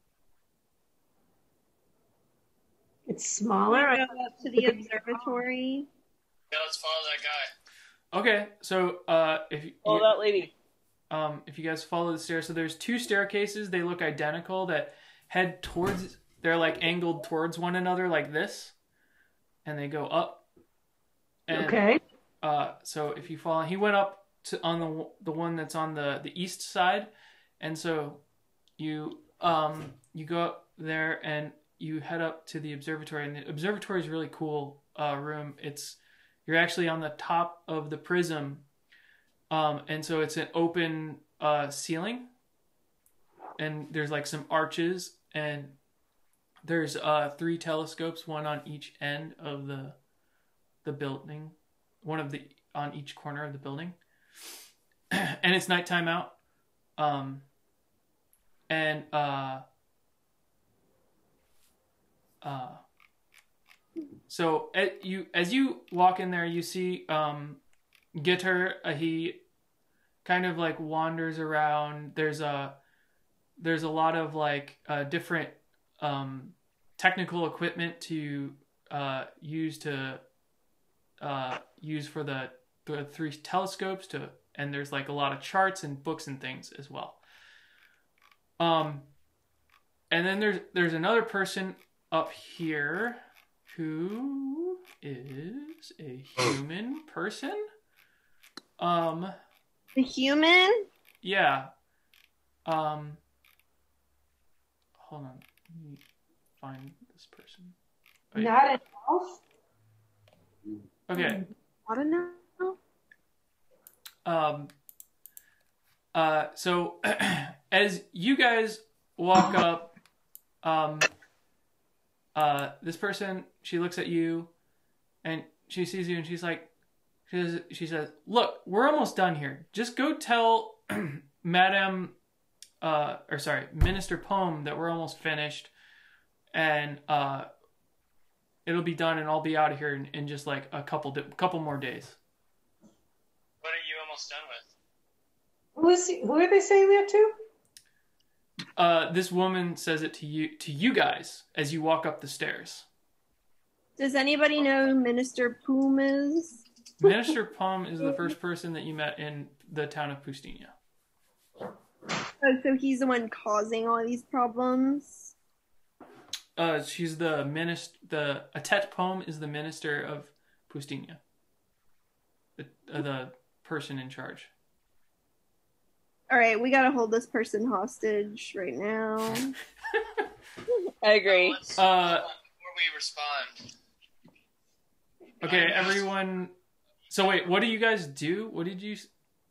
It's smaller. Go up to the observatory. Yeah, let's follow that guy. Okay, so Oh, that lady. if you guys follow the stairs, so there's two staircases. They look identical that head towards. They're like angled towards one another like this, and they go up. And, Okay. So if you follow, he went up to on the one that's on the east side, and so you go up there and you head up to the observatory, and the observatory is a really cool room. You're actually on the top of the prism, and so it's an open ceiling, and there's like some arches, and there's 3 telescopes, one on each end of the building, on each corner of the building, and it's nighttime out, so as you walk in there, you see Gitter. He kind of like wanders around. There's a lot of like different technical equipment to use for the 3 telescopes and there's like a lot of charts and books and things as well. And then there's another person up here who is a human person. The human? Yeah. Hold on. Let me find this person. Wait. Not an elf. Okay. I don't know. So as you guys walk up, this person, she looks at you and she sees you and she's like, she says, look, we're almost done here. Just go tell Madame Minister Poem that we're almost finished, and it'll be done, and I'll be out of here in just like a couple more days. What are you almost done with? Who are they saying that to? This woman says it to you guys as you walk up the stairs. Does anybody know who Minister Poom is? Minister Poem is the first person that you met in the town of Pustinia. Oh, so he's the one causing all these problems? She's the minister. The Atet Poem is the minister of Pustinia. The person in charge. All right, we gotta hold this person hostage right now. I agree. Before we respond. Okay, everyone. So wait, what do you guys do? What did you?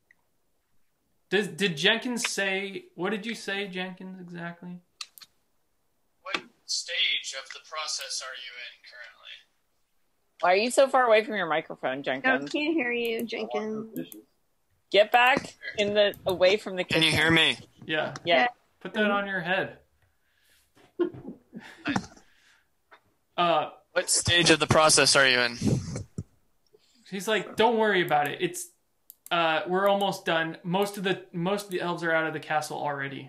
Did Jenkins say? What did you say, Jenkins, exactly? What stage of the process are you in currently? Why are you so far away from your microphone, No, Jenkins? can't hear you, Jenkins. Get back away from the kitchen. Can you hear me? Yeah. Yeah. Put that on your head. What stage of the process are you in? He's like, don't worry about it. It's we're almost done. Most of the elves are out of the castle already.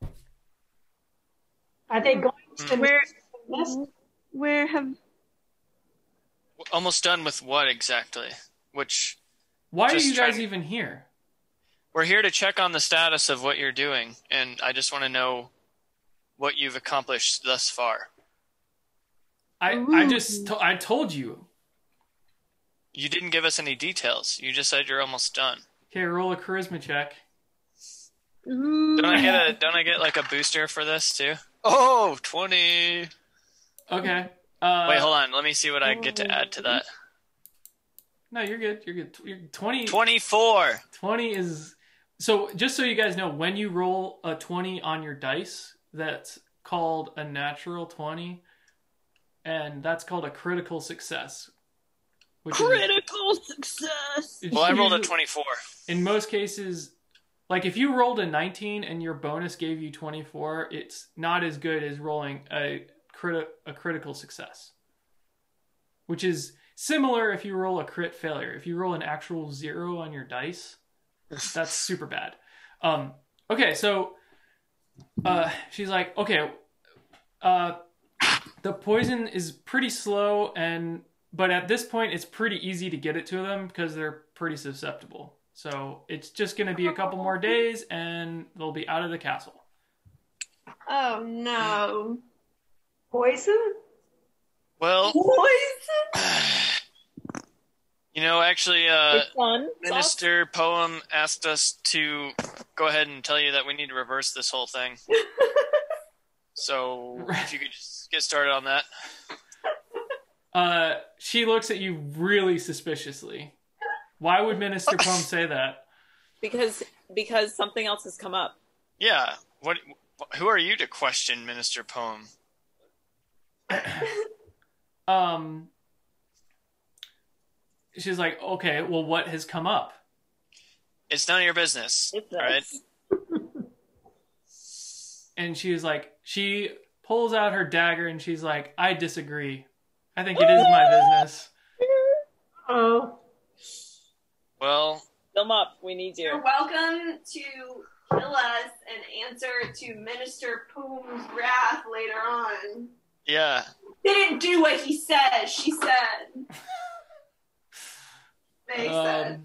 Are they going to Where have... Almost done with what exactly? Why are you guys even here? We're here to check on the status of what you're doing, and I just want to know what you've accomplished thus far. I told you. You didn't give us any details. You just said you're almost done. Okay, roll a charisma check. Don't I get like a booster for this too? Oh, 20. Okay. Wait, hold on. Let me see what I get to add to that. No, you're good. You're good. You're 20. 24. 20 is... So, just so you guys know, when you roll a 20 on your dice, that's called a natural 20, and that's called a critical success. Critical success! Well, I rolled a 24. In most cases, like if you rolled a 19 and your bonus gave you 24, it's not as good as rolling a critical success. Which is similar if you roll a crit failure. If you roll an actual 0 on your dice, that's super bad. Okay, so she's like, okay, the poison is pretty slow, but at this point it's pretty easy to get it to them because they're pretty susceptible. So it's just going to be a couple more days and they'll be out of the castle. Oh no. poison? Well, Poison? you know, actually, It's fun. Minister Poem asked us to go ahead and tell you that we need to reverse this whole thing. So if you could just get started on that. She looks at you really suspiciously. Why would Minister Poem say that? Because something else has come up. Yeah. Who are you to question Minister Poem? She's like, okay, well, what has come up? It's none of your business. It's all right? And she was like, she pulls out her dagger and she's like, I disagree. I think it is my business. Oh. Well, Film up. We need you. You're welcome to kill us and answer to Minister Poom's wrath later on. yeah. Didn't do what he said. She said. They said.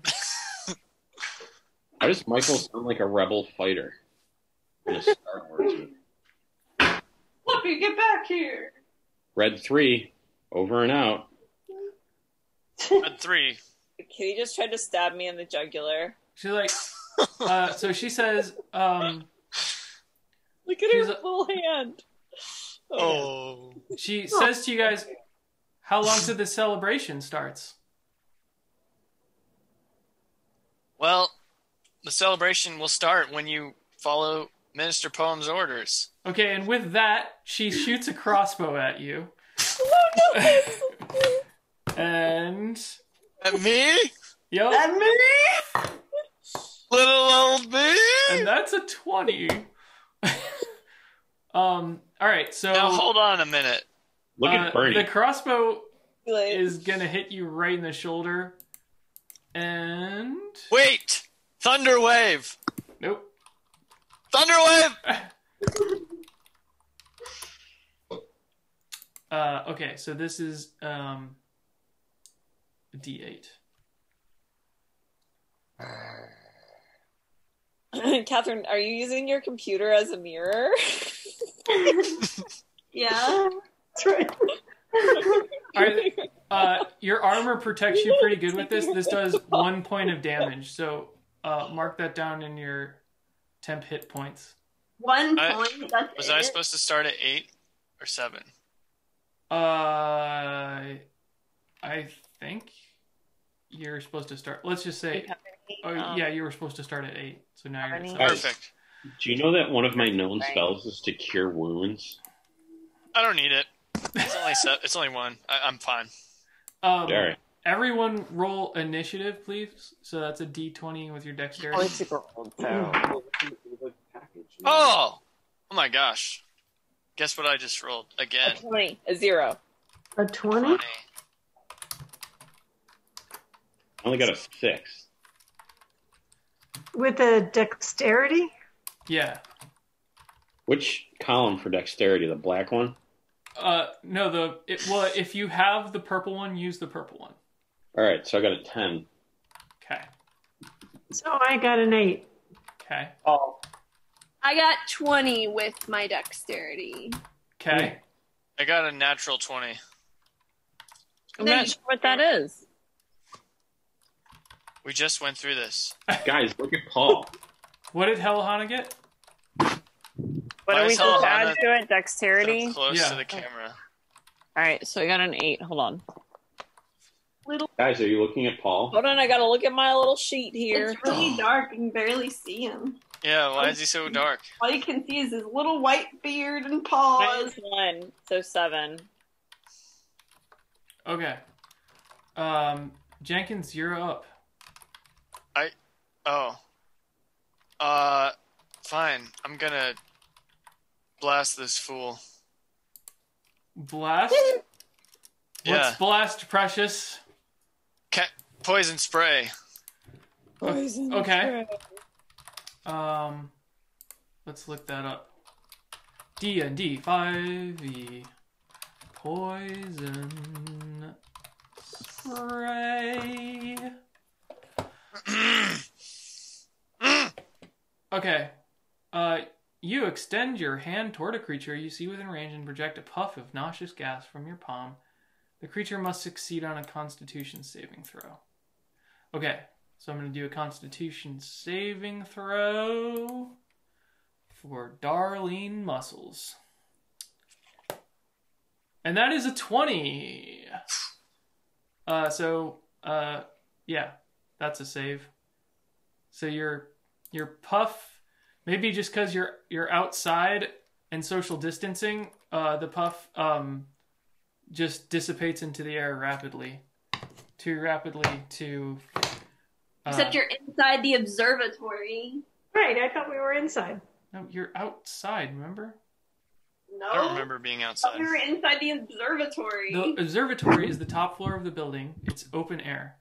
Why does Michael sound like a rebel fighter in a Star Wars movie? Let me get back here. Red 3, over and out. Red 3. Kitty just tried to stab me in the jugular. She's like, so she says, Look at She's her a- full hand. Oh. she says to you guys, how long till the celebration starts? Well, the celebration will start when you follow Minister Poem's orders. Okay, and with that, she shoots a crossbow at you. And... At me? Yep. Little old me? And that's a 20. All right, so Now hold on a minute. Look at Bernie. the crossbow Like, is gonna hit you right in the shoulder, and Wait! Thunder wave! nope. Thunder wave! Okay, so this is a D8. Catherine, are you using your computer as a mirror? Yeah. That's right. All right, your armor protects you pretty good with this. This does 1 point of damage, so mark that down in your temp hit points. 1 I- point. That's Was it. I supposed to start at 8 or 7? I think you're supposed to start. Let's just say, yeah, you were supposed to start at 8. So now you're at 7. Perfect. Do you know that one of my known spells is to cure wounds? I don't need it. It's only 1. I'm fine. Alright. Everyone roll initiative, please. So that's a D20 with your dexterity. super old, so. Oh! Oh my gosh. Guess what I just rolled again? 20, a 0. A 20? 20. I only got a 6. With a dexterity? Yeah. Which column for dexterity? The black one? No, if you have the purple one, use the purple one. Alright, so I got a 10. Okay. So I got an 8. Okay. Oh, I got 20 with my dexterity. Okay. I got a natural 20. I'm not sure what that is. We just went through this. Guys, look at Paul. What did Helhana get? What Why are we is supposed to Helhana add to it? So Dexterity? close Yeah. to the camera. Alright, so I got an 8. Hold on. Guys, are you looking at Paul? Hold on, I gotta look at my little sheet here. It's really dark. You can barely see him. Yeah, why is he so dark? All you can see is his little white beard and paws. -1, so 7. Okay. Jenkins, you're up. Oh. Fine. I'm gonna blast this fool. Blast? Yeah. What's blast, Precious? Poison spray. Okay. Let's look that up. D&D 5e. Poison spray. Okay. You extend your hand toward a creature you see within range and project a puff of nauseous gas from your palm. The creature must succeed on a Constitution saving throw. Okay, so I'm going to do a Constitution saving throw for Darlene Muscles. And that is a 20. Yeah, that's a save. So your puff, maybe just because you're outside and social distancing, the puff just dissipates into the air rapidly. Too rapidly to... Except you're inside the observatory. Right, I thought we were inside. No, you're outside, remember? No. I don't remember being outside. We were inside the observatory. The observatory is the top floor of the building. It's open air.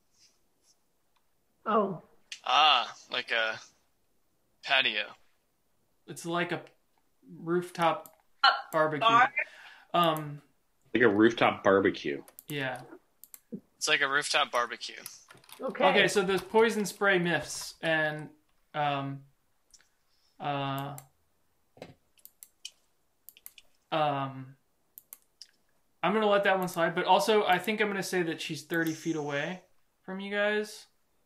Oh. Ah, like a patio. It's like a rooftop barbecue. bar? Like a rooftop barbecue. Yeah. It's like a rooftop barbecue. Okay. Okay, so the poison spray myths and I'm gonna let that one slide, but also I think I'm gonna say that she's 30 feet away from you guys.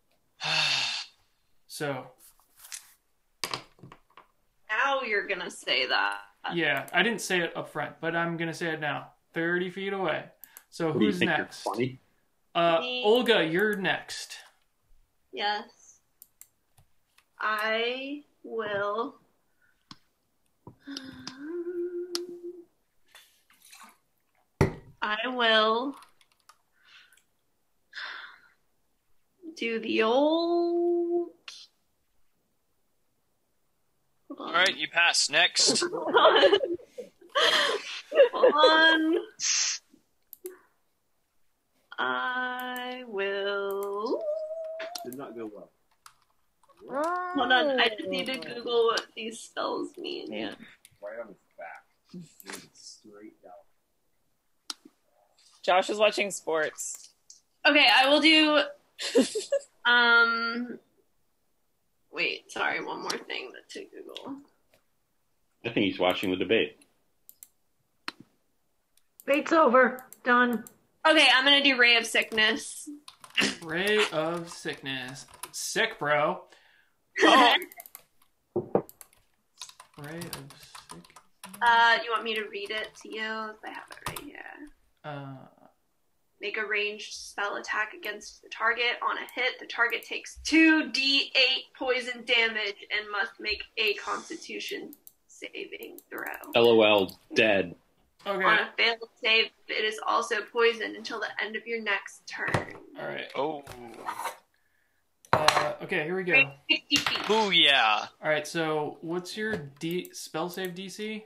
So Now you're gonna say that. yeah, I didn't say it up front, but I'm gonna say it now. 30 feet away. So What do you who's think, you're next? funny? Me. Olga, you're next. Yes. I will. I will do the old. All right, you pass. Next. Hold on. I will. Did not go well. Hold on. I just need to Google what these spells mean. Man. Right on his back. Straight down. Josh is watching sports. Okay, I will do. Wait, sorry, one more thing to Google. I think he's watching the debate. Debate's over. Done. Okay, I'm gonna do Ray of Sickness. Ray of Sickness. Sick, bro. Oh, Ray of Sick. You want me to read it to you? I have it right here. Make a ranged spell attack against the target. On a hit, the target takes 2d8 poison damage and must make a Constitution saving throw. LOL, dead. Okay. On a failed save, it is also poisoned until the end of your next turn. All right. oh, Okay, here we go. 60 feet. booyah! All right, so what's your spell save DC?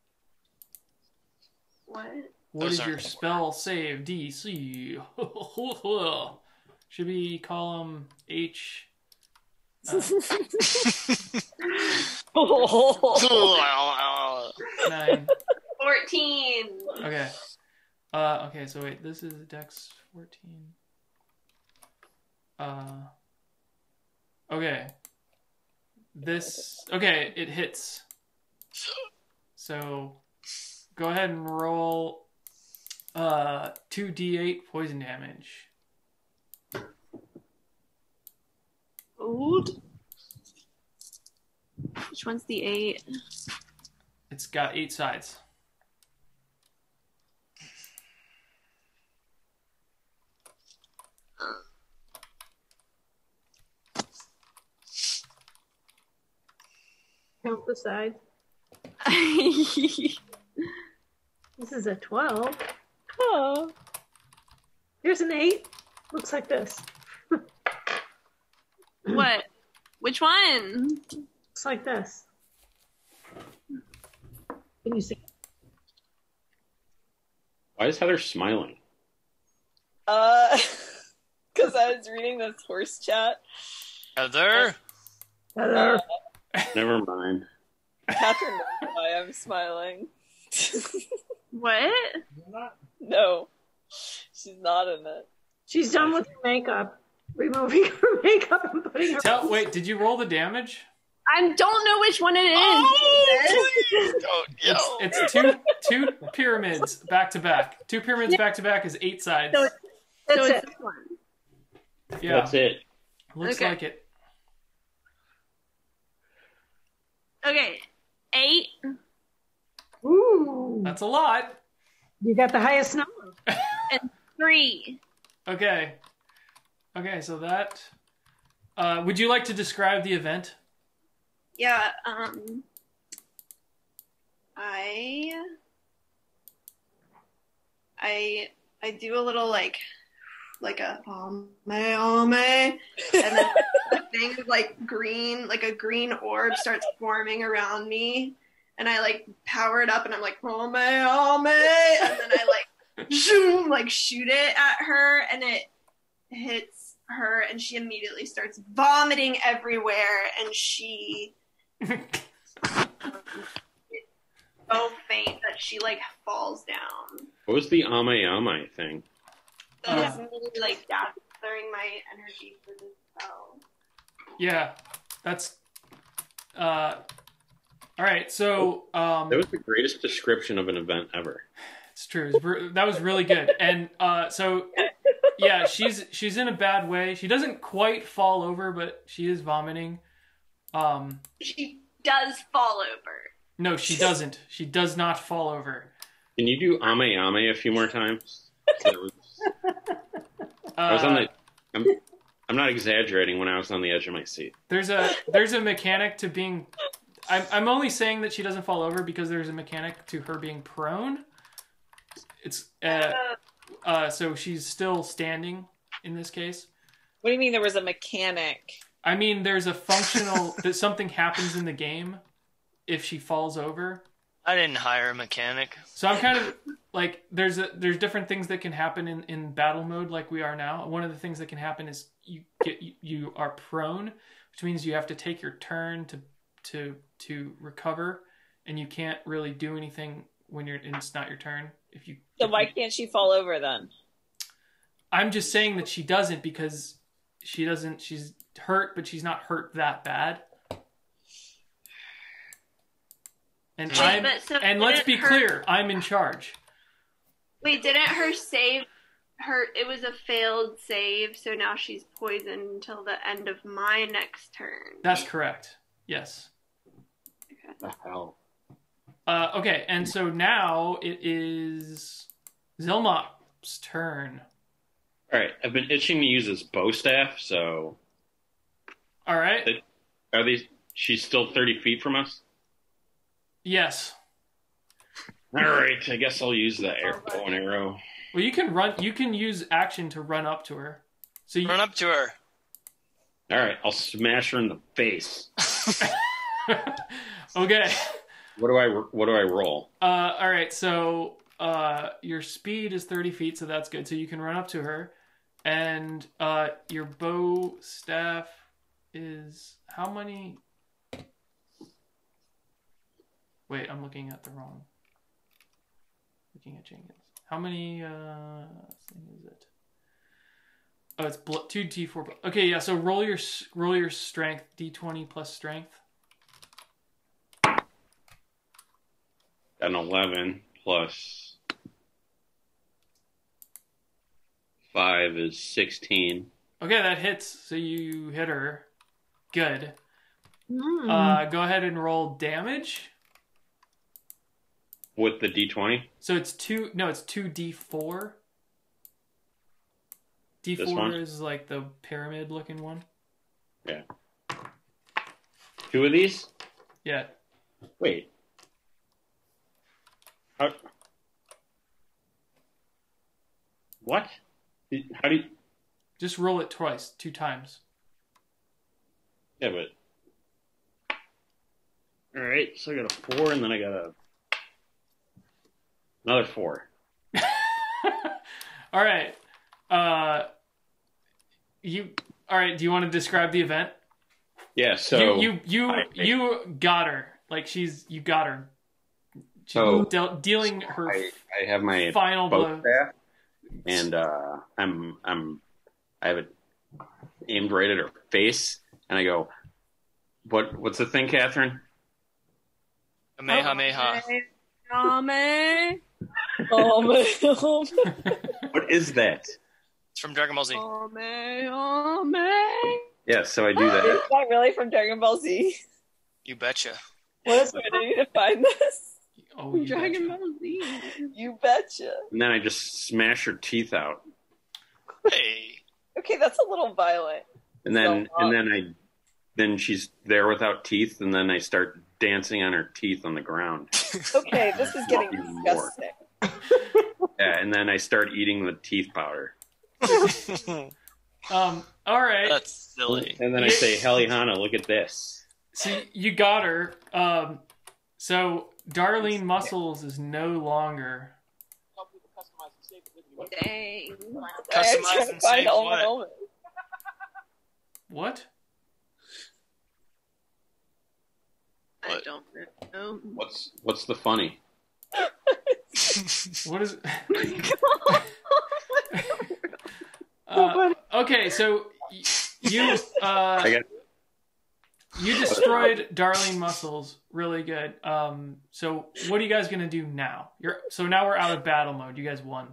What? What Those is your aren't spell save DC? Should be column H. 9. 14. Okay. Okay, so wait, this is Dex 14. Okay. Okay, it hits. So, go ahead and roll 2d8 poison damage. Old. Which one's the 8? It's got 8 sides. Count the sides. This is a 12. Oh. Here's an 8. Looks like this. What? Which one? Looks like this. Can you see? Why is Heather smiling? Because I was reading this horse chat. Heather? Heather. Never mind. Catherine knows why I'm smiling. What? No, she's not in it. She's done with her makeup. Removing her makeup and putting her. Wait, did you roll the damage? I don't know which one it is. Oh, please don't yell. It's two pyramids back to back. 2 pyramids back to back is 8 sides. So That's it's it. this one. Yeah, That's it. looks Okay. like it. Okay. 8. Ooh. That's a lot. You got the highest number. And 3. Okay. Okay, so that. Would you like to describe the event? Yeah, I do a little like a oh my, and then a thing of like green, like a green orb starts forming around me, and I like power it up, and I'm like oh my, and then I like zoom, like shoot it at her, and it hits her, and she immediately starts vomiting everywhere, and she so faint that she like falls down. What was the Ame thing? That is me like gathering my energy for this spell. Yeah, that's. All right, so That was the greatest description of an event ever. it's true. That was really good, and so yeah, she's in a bad way. She doesn't quite fall over, but she is vomiting. She does fall over. No, she doesn't. She does not fall over. Can you do Ame a few more times? I was on the. I'm not exaggerating. When I was on the edge of my seat. There's a mechanic to being. I'm only saying that she doesn't fall over because there's a mechanic to her being prone. It's so she's still standing in this case. What do you mean there was a mechanic? I mean, there's a functional that something happens in the game if she falls over. I didn't hire a mechanic. So I'm kind of like there's different things that can happen in battle mode like we are now. One of the things that can happen is you are prone, which means you have to take your turn to recover, and you can't really do anything when it's not your turn. So why can't she fall over then? I'm just saying that she doesn't because she's hurt, but she's not hurt that bad. And let's be clear, I'm in charge. Wait, didn't her save her? It was a failed save, so now she's poisoned until the end of my next turn. That's correct. Yes. Okay. The hell? Okay, and so now it is Zilmop's turn. All right, I've been itching to use this bow staff, so... All right. She's still 30 feet from us? Yes. All right, I guess I'll use the bow and arrow. Well, you can run. You can use action to run up to her. So you Run up to her. All right, I'll smash her in the face. Okay. What do I roll? All right. So your speed is 30 feet, so that's good. So you can run up to her, and your bow staff is how many? Wait, I'm looking at Jenkins. How many thing is it? Oh, it's 2d4. Okay, yeah. So roll your strength, d20 plus strength. Got an 11 plus 5 is 16. Okay, that hits. So you hit her. Good. Go ahead and roll damage. With the d20? So it's 2d4. D4 is like the pyramid looking one. Yeah. 2 of these? Yeah. Wait. What? How do you... Just roll it twice, 2 times. Yeah, but... Alright, so I got a 4 and then I got another 4. All right. All right, do you want to describe the event? Yeah, so... You got her. Like you got her. She's dealing her I have my final blow. Staff, and I have it aimed right at her face, and I go, "What's the thing, Catherine?" Kamehameha. What is that? It's from Dragon Ball Z. Yeah, so I do that. Is that really from Dragon Ball Z? You betcha. What is it? I need to find this. Oh, you Dragon betcha. Ball Z. You betcha. And then I just smash her teeth out. Hey. Okay, that's a little violent. And then she's there without teeth, and then I start dancing on her teeth on the ground. Okay, this is getting Even more. disgusting. Yeah, and then I start eating the teeth powder. All right. That's silly. And then I say, Helihana, look at this. See, you got her. So Darlene Muscles is no longer. Dang. Customize and save what? What? I don't know. What's the funny? What is? Okay, so you you destroyed Darlene Muscles really good. So what are you guys gonna do now? So now we're out of battle mode. You guys won.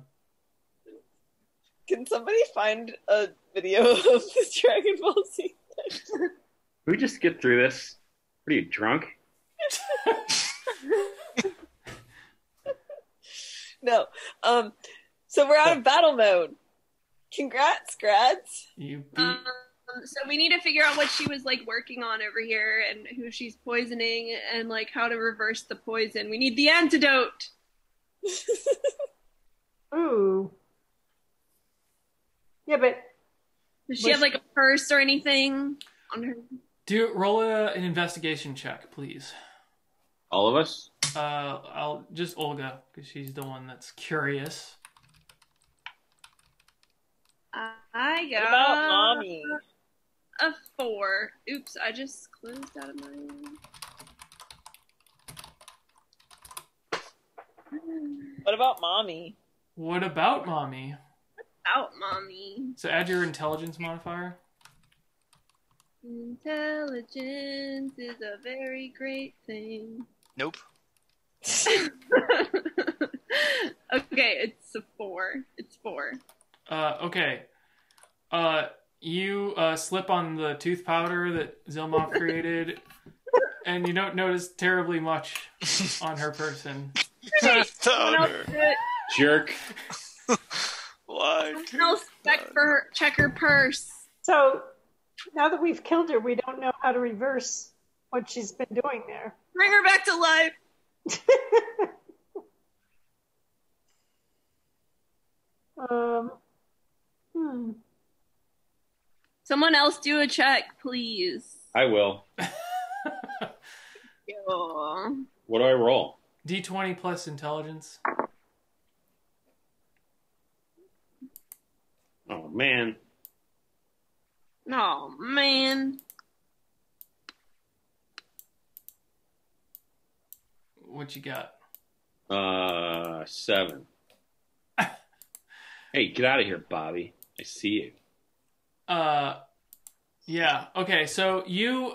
Can somebody find a video of the Dragon Ball Z? Can we just get through this? What are you, drunk? No. So we're out of battle mode. Congrats, Grads. You beat. So we need to figure out what she was like working on over here and who she's poisoning and like how to reverse the poison. We need the antidote. Ooh. Yeah, but Does she have like a purse or anything on her? Roll an investigation check, please. All of us? I'll just Olga, because she's the one that's curious. I What got about mommy? a 4. Oops, I just closed out of my. What about mommy? What about mommy? Out, mommy. So add your intelligence modifier. Intelligence is a very great thing. Nope. Okay, it's a 4. It's 4. Okay. You slip on the tooth powder that Zilmov created, and you don't notice terribly much on her person. Jerk. Why? I'll check her purse. So now that we've killed her, we don't know how to reverse what she's been doing there. Bring her back to life. Someone else do a check, please. I will. Aw. What do I roll? D20 plus intelligence. Oh, man. Oh, man. What you got? 7. Hey, get out of here, Bobby. I see you. Yeah. Okay, so you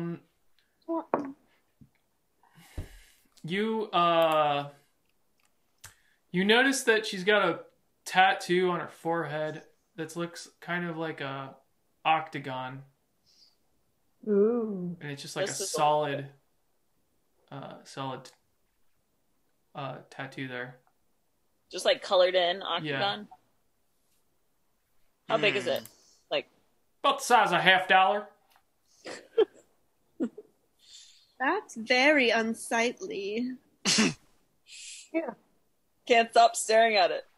notice that she's got a tattoo on her forehead that looks kind of like a octagon, Ooh. and it's just like This a is solid tattoo there. Just like colored in octagon. How big is it? Like About the size of $50. That's very unsightly. can't stop staring at it.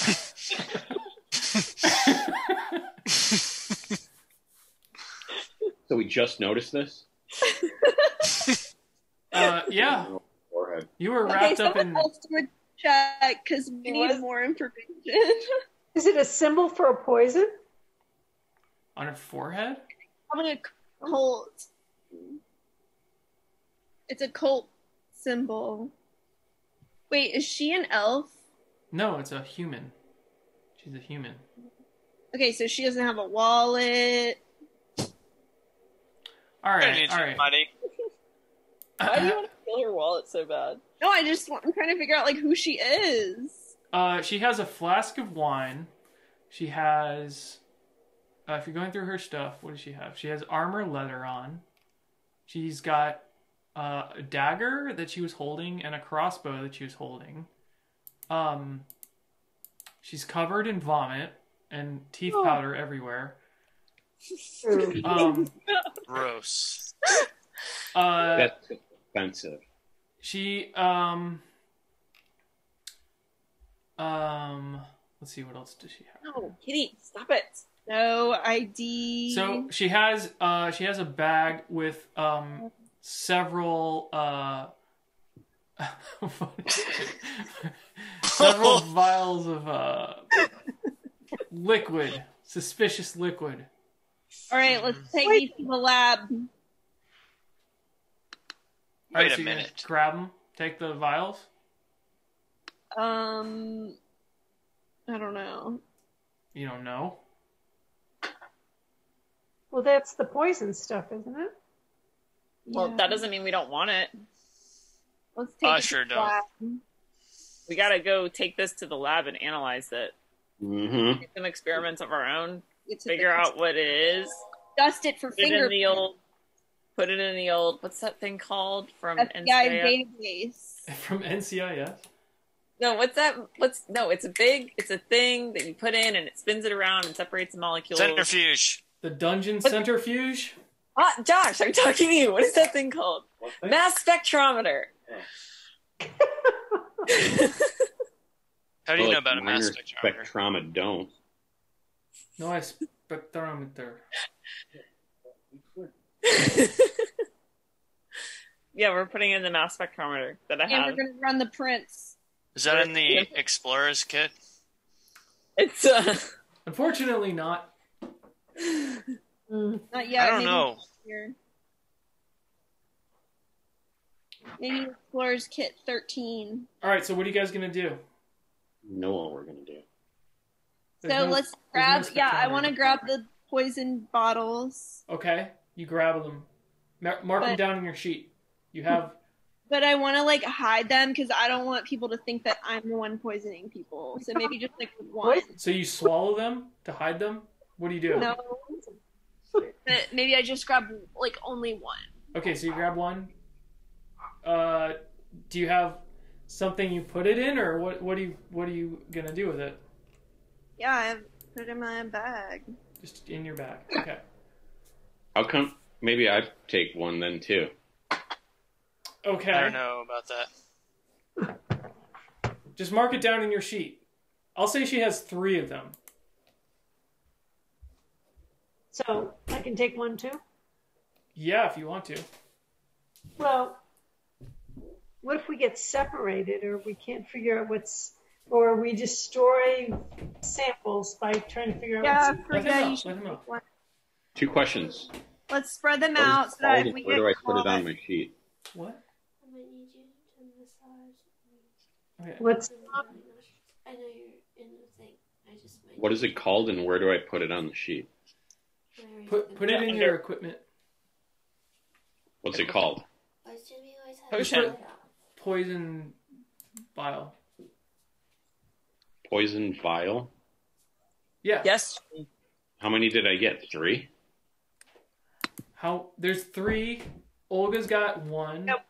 So we just noticed this? Yeah. Forehead. You were wrapped up in. Someone else do a check because we need was- more information. Is it a symbol for a poison? On her forehead? Having a cult. It's a cult symbol. Wait, is she an elf? No, it's a human. She's a human. Okay, so she doesn't have a wallet. All I right, need all your right. money. Why do you want to steal her wallet so bad? No, I'm trying to figure out like who she is. She has a flask of wine. She has. If you're going through her stuff, what does she have? She has armor leather on. She's got a dagger that she was holding and a crossbow that she was holding. She's covered in vomit and teeth powder everywhere. Gross. That's offensive. She let's see, what else does she have? No, Kitty, stop it. No ID. So she has a bag with several several vials of liquid, suspicious liquid. All right, let's take these to the lab. All Wait a so you're gonna minute. grab them. Take the vials. I don't know. You don't know. Well, that's the poison stuff, isn't it? Well, Yeah. that doesn't mean we don't want it. Let's take I it to sure the don't. lab. We gotta go take this to the lab and analyze it. Mm-hmm. Do some experiments of our own. Get to Figure out what it is. Dust it for Put it in the fingerprints. old. Put it in the old. What's that thing called from FBI NCIS? database. From NCIS. No, what's that? It's a thing that you put in and it spins it around and separates the molecules. Centrifuge. The dungeon centrifuge. Josh, I'm talking to you. What is that thing called? Mass spectrometer. How do you know about a mass spectrometer? Spectroma don't. No, I spectrometer. Yeah, we're putting in the mass spectrometer that I And have. we're gonna run the prints. Is that in the explorer's kit? It's Unfortunately, not. Not yet. I don't maybe know. here. Maybe Explorer's Kit 13. All right. So what are you guys gonna do? Know what we're gonna do. There's So no- let's there's no grab. Yeah, I spectrometer. want to grab the poison bottles, Okay, you grab them. Mark them But- down in your sheet. You have. but I want to like hide them because I don't want people to think that I'm the one poisoning people. So maybe just like one. So you swallow them to hide them. What do you do? No. But maybe I just grab like only one. Okay, so you grab one. Do you have something you put it in, or what are you gonna do with it? Yeah, I put it in my bag. Just in your bag. Okay. How come? Maybe I take one then too. Okay. I don't know about that. Just mark it down in your sheet. I'll say she has 3 of them. So I can take one too? Yeah, if you want to. Well, what if we get separated or we can't figure out or we destroy samples by trying to figure out Yeah, what's... Let him forget know, you should let him know. take one. 2 questions. Let's spread them What is out it so that called, if we and where get do I put it caught- on my sheet? What? I might need you to massage me. Okay. What's... I know you're in the thing. I just might. What is it called, and where do I put it on the sheet? Put it in your equipment. What's it called? Why does Jimmy always have Potion. to put it out? Poison vial. Poison vial. Yeah. yes. How many did I get? 3. There's 3. Olga's got 1. Nope.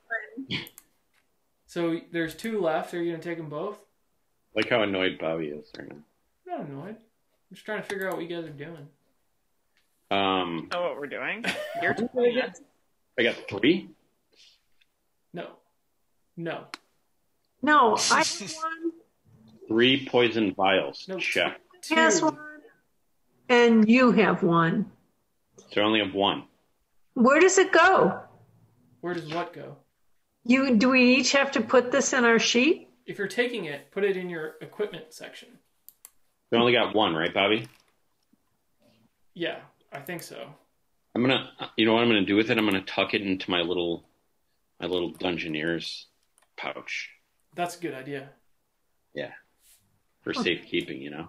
So there's 2 left. Are you gonna take them both? Like how annoyed Bobby is right now. I'm not annoyed. I'm just trying to figure out what you guys are doing. Know what we're doing? You're doing it. I got 3. No. No. No, I have one, 3 poison vials. No. Check. he has 2. one, and you have one. So I only have 1. Where does it go? Where does what go? Do we each have to put this in our sheet? If you're taking it, put it in your equipment section. I only got 1, right, Bobby? Yeah, I think so. I'm gonna. You know what I'm gonna do with it? I'm gonna tuck it into my little Dungeoneer's pouch. That's a good idea. Yeah, for safekeeping. You know.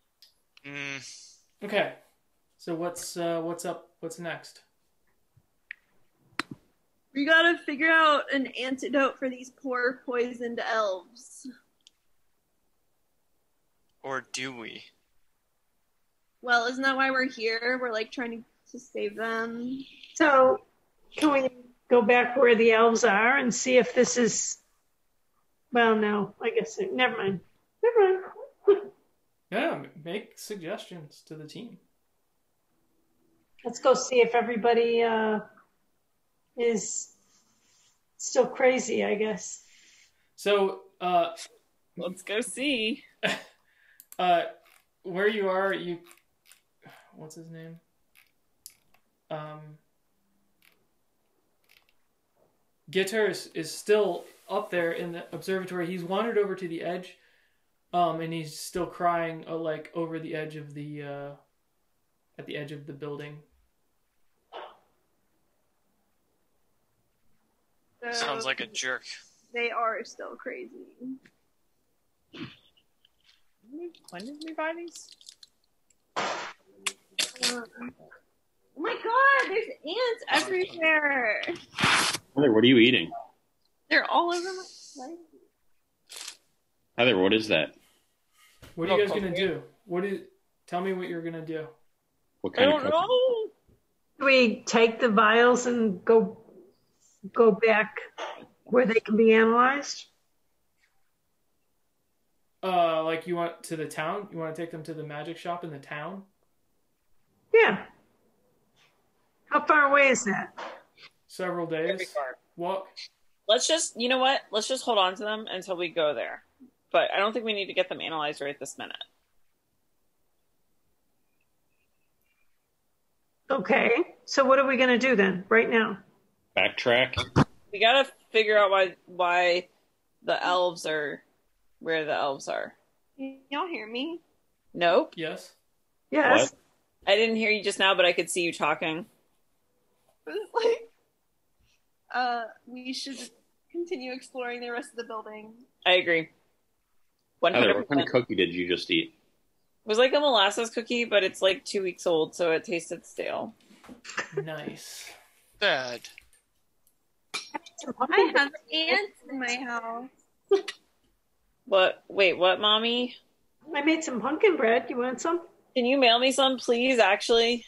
Okay. So what's up? What's next? We gotta figure out an antidote for these poor poisoned elves. Or do we? Well, isn't that why we're here? We're like trying to save them. So can we go back where the elves are and see if this is... Well, no, I guess... Never mind. Yeah, make suggestions to the team. Let's go see if everybody is still crazy, I guess. So, Let's go see. where you are, what's his name? Gitter is still up there in the observatory. He's wandered over to the edge, and he's still crying, like over the edge of the, at the edge of the building. So Sounds like a jerk. they are still crazy. When did we buy these? Oh my god, there's ants everywhere. Heather, what are you eating? They're all over my plate. Heather, what is that? What are you guys gonna do? Tell me what you're gonna do. What I kind don't of cookie? know. Do we take the vials and go back where they can be analyzed? Like you want to the town? You want to take them to the magic shop in the town? Yeah. How far away is that? Several Very days. far. Walk. Let's just, you know what? Let's just hold on to them until we go there. But I don't think we need to get them analyzed right this minute. Okay. So what are we going to do then, right now? Backtrack. We gotta figure out why the elves are where the elves are. Y'all hear me? Nope. Yes. Yes. What? I didn't hear you just now, but I could see you talking. It was like, we should continue exploring the rest of the building. I agree. 100%. Heather, what kind of cookie did you just eat? It was like a molasses cookie, but it's like 2 weeks old, so it tasted stale. Nice. Bad. I have ants in my house. What? Wait, what, Mommy? I made some pumpkin bread. You want some? Can you mail me some, please, actually?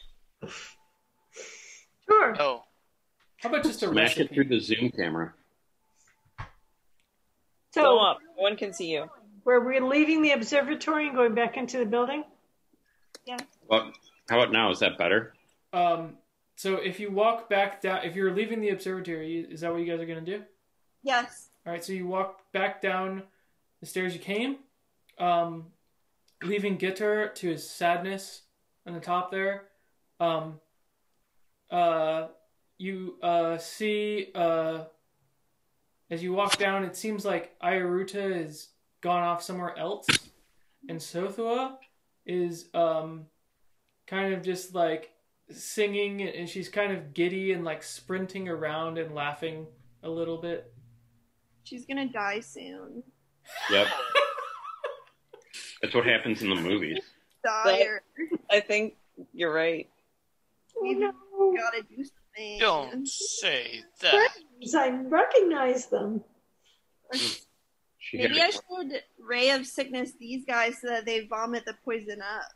Sure. Oh, How about just a Smash it recipe? through the Zoom camera. Go So up. No one can see you. we're leaving the observatory and going back into the building? Well, how about now? Is that better? So if you walk back down, if you're leaving the observatory, is that what you guys are going to do? Yes. All right, so you walk back down the stairs you came, leaving Gitter to his sadness on the top there. You see, as you walk down, it seems like Ayaruta has gone off somewhere else, and Sothua is kind of just like singing, and she's kind of giddy and like sprinting around and laughing a little bit. She's gonna die soon. Yep. That's what happens in the movies. Dire. I think you're right. We've gotta do something. don't say that. I recognize them. She Maybe had I should ray of sickness these guys so that they vomit the poison up.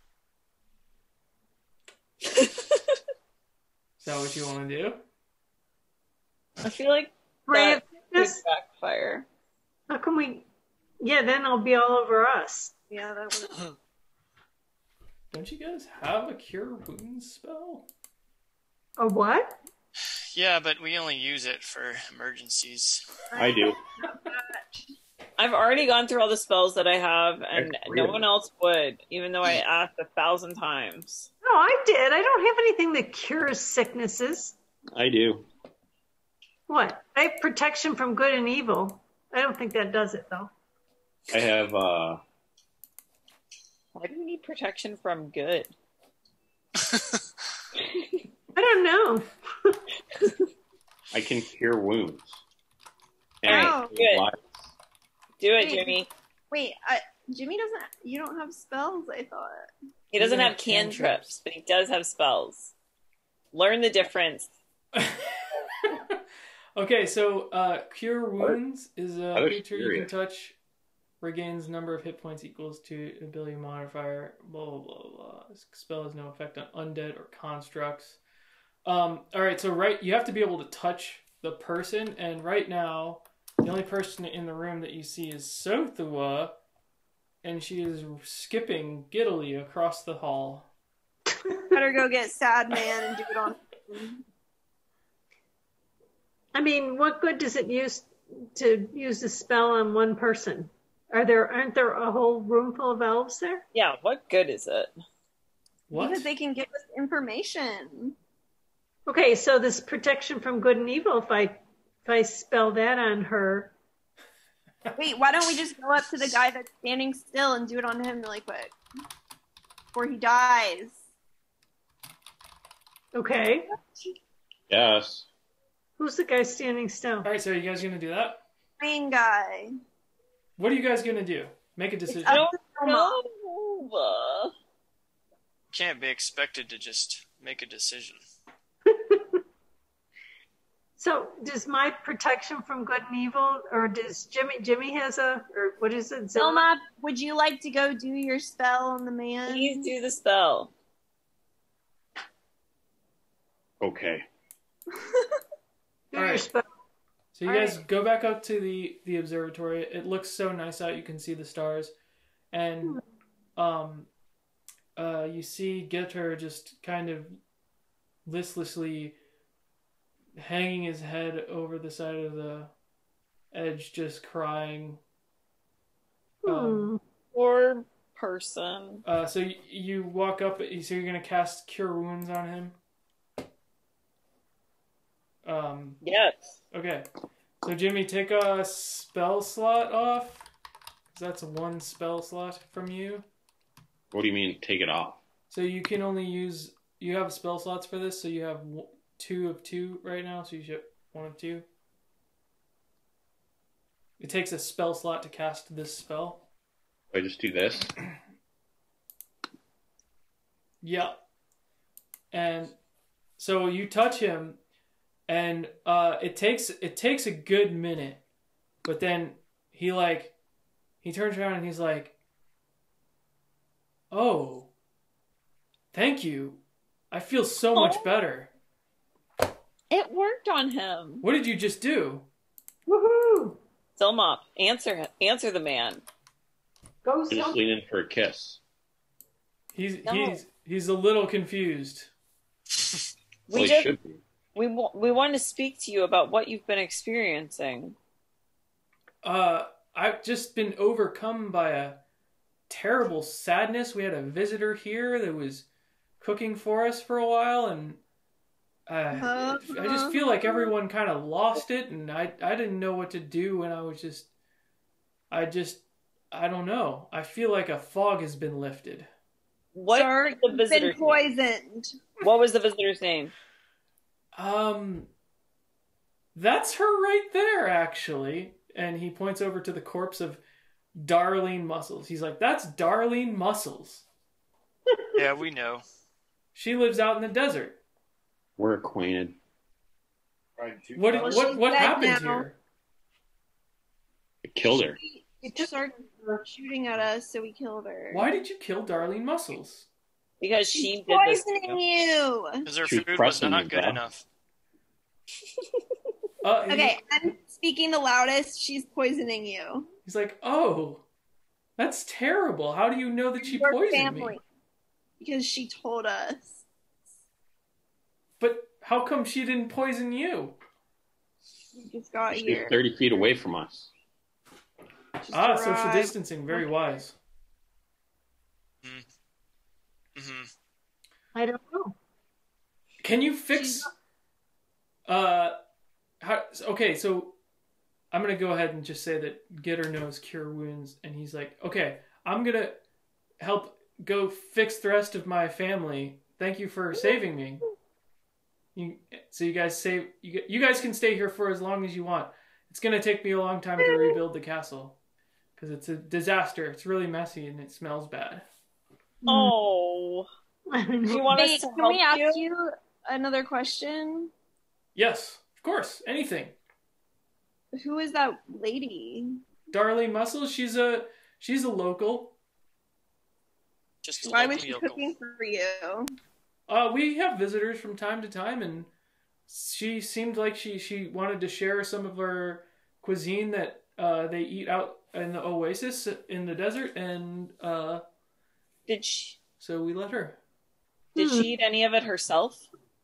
Is that what you want to do? I feel like Ray of that could sickness? backfire. How can we? Yeah, then it'll be all over us. Yeah, that would. Don't you guys have a cure wounds spell? A what? Yeah, but we only use it for emergencies. I do. I've already gone through all the spells that I have, and That's no weird. one else would, even though I asked 1,000 times. No, I did. I don't have anything that cures sicknesses. I do. What? I have protection from good and evil. I don't think that does it, though. I have, Why do you need protection from good? I don't know. I can cure wounds. Wow. Good. Do it, Wait. Jimmy. Wait, Jimmy doesn't. You don't have spells. I thought. He doesn't doesn't have have cantrips, cantrips. but he does have spells. Learn the difference. Okay, so cure wounds is a I was creature you can curious. touch, regains number of hit points equals to ability modifier, blah blah blah blah. This spell has no effect on undead or constructs. Alright, so you have to be able to touch the person, and right now the only person in the room that you see is Sothua, and she is skipping giddily across the hall. Better go get Sad Man and do it on. I mean, what good does it use to use a spell on one person? Aren't there a whole room full of elves there? Yeah, what good is it? What? Because they can give us information. Okay, so this protection from good and evil, if I spell that on her, Wait, why don't we just go up to the guy that's standing still and do it on him really quick before he dies? okay? yes. Who's the guy standing still? Alright, so are you guys gonna do that? Green guy. What are you guys gonna do? Make a decision. Up to Selma. No. Can't be expected to just make a decision. So does my protection from good and evil, or does Jimmy has a, or what is it? Selma, would you like to go do your spell on the man? Please do the spell. Okay. Do All your right. spell. So you guys go back up to the observatory. It looks so nice out. You can see the stars, and you see Getter just kind of listlessly hanging his head over the side of the edge, just crying. Poor person. So you walk up. So you're gonna cast Cure Wounds on him. Yes. Okay. So Jimmy, take a spell slot off. 'Cause that's one spell slot from you. What do you mean, take it off? So you can only use. You have spell slots for this, so you have 2 of 2 right now. So you should have 1 of 2. It takes a spell slot to cast this spell. I just do this. Yeah. And so you touch him, and it takes a good minute, but then he turns around and he's like, "Oh, thank you. I feel so much better." It worked on him. What did you just do? Woohoo! Silmop, answer the man. Go I just lean in for a kiss. He's a little confused. Well, We he just should be. we want to speak to you about what you've been experiencing. I've just been overcome by a terrible sadness. We had a visitor here that was cooking for us for a while, and I just feel like everyone kind of lost it, and I didn't know what to do, and I don't know. I feel like a fog has been lifted. What was the visitor's Been poisoned. What was the visitor's name? That's her right there, actually. And he points over to the corpse of Darlene Muscles. He's like, "That's Darlene Muscles. Yeah, we know. She lives out in the desert." We're acquainted. What dead happened now. here? I killed her. She just started shooting at us, so we killed her. Why did you kill Darlene Muscles? Because She's she did this to poisoning you. you. Because her She was food was pressing not you, good bro. enough. Okay, I'm speaking the loudest. She's poisoning you. He's like, "Oh, that's terrible. How do you know that she Your poisoned family. me?" Because she told us. But how come she didn't poison you? We just got She's here. 30 feet away from us. Just Social arrived. distancing, very wise. Mm-hmm. I don't know. Can you fix? Okay, so I'm gonna go ahead and just say that Getter knows cure wounds, and he's like, "Okay, I'm gonna help go fix the rest of my family. Thank you for saving me." You guys can stay here for as long as you want. It's gonna take me a long time to rebuild the castle because it's a disaster. It's really messy and it smells bad. Oh, I don't do you know. want us Wait, to can help we ask you? you another question? Yes, of course, anything. Who is that lady? Darlene Muscles, she's a local. Just a Why local was she yokel. cooking for you? We have visitors from time to time, and she seemed like she wanted to share some of her cuisine that they eat out in the oasis in the desert, and Did she so we let her. eat any of it herself?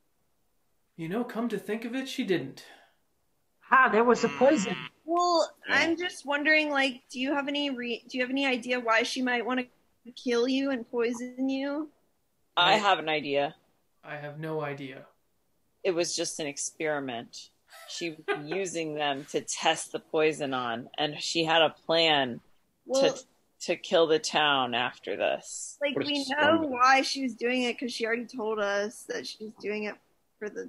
Come to think of it, she didn't. There was a poison. Well, Yeah. I'm just wondering, do you have any idea why she might want to kill you and poison you? I have an idea. I have no idea. It was just an experiment. She was using them to test the poison on, and she had a plan Well, to kill the town after this. like What a we know scumbag. why she was doing it because she already told us that she was doing it for the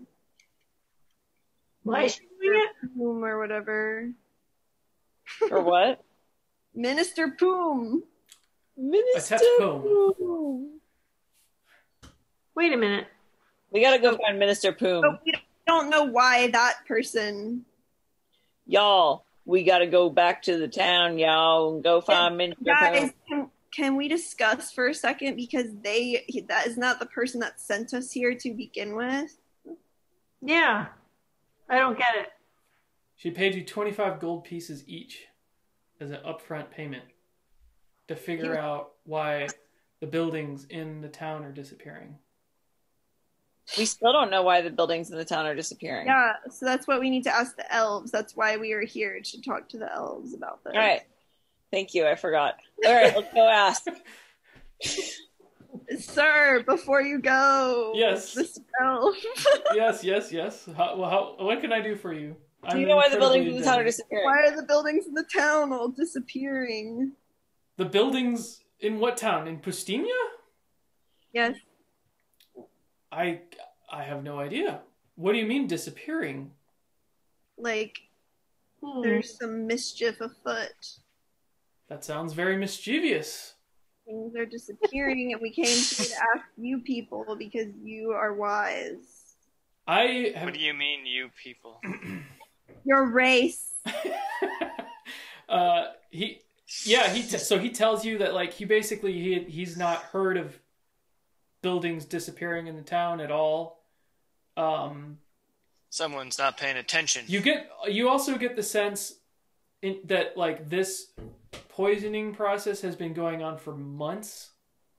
Why is she doing it? Poom or whatever. For what? Minister Poom. A test poem. Wait a minute. We gotta go find Minister Poom. But we don't know why that person. Y'all, we gotta go back to the town, y'all, and go find Minister Guys, Poom. can we discuss for a second because that is not the person that sent us here to begin with. Yeah. I don't get it. She paid you 25 gold pieces each as an upfront payment to figure out why the buildings in the town are disappearing. We still don't know why the buildings in the town are disappearing. Yeah, so that's what we need to ask the elves. That's why we are here, to talk to the elves about this. All right. Thank you. I forgot. All right, let's go ask. Sir, before you go. Yes. The spell. Yes. What can I do for you? Do you know why the buildings in the town are disappearing? Why are the buildings in the town all disappearing? The buildings in what town? In Pustinia? Yes. I have no idea. What do you mean disappearing? Like, there's some mischief afoot. That sounds very mischievous. Things are disappearing, and we came to ask you people because you are wise. What do you mean, you people? Your race. So he tells you that like he's not heard of buildings disappearing in the town at all. Someone's not paying attention. You also get the sense that like this poisoning process has been going on for months.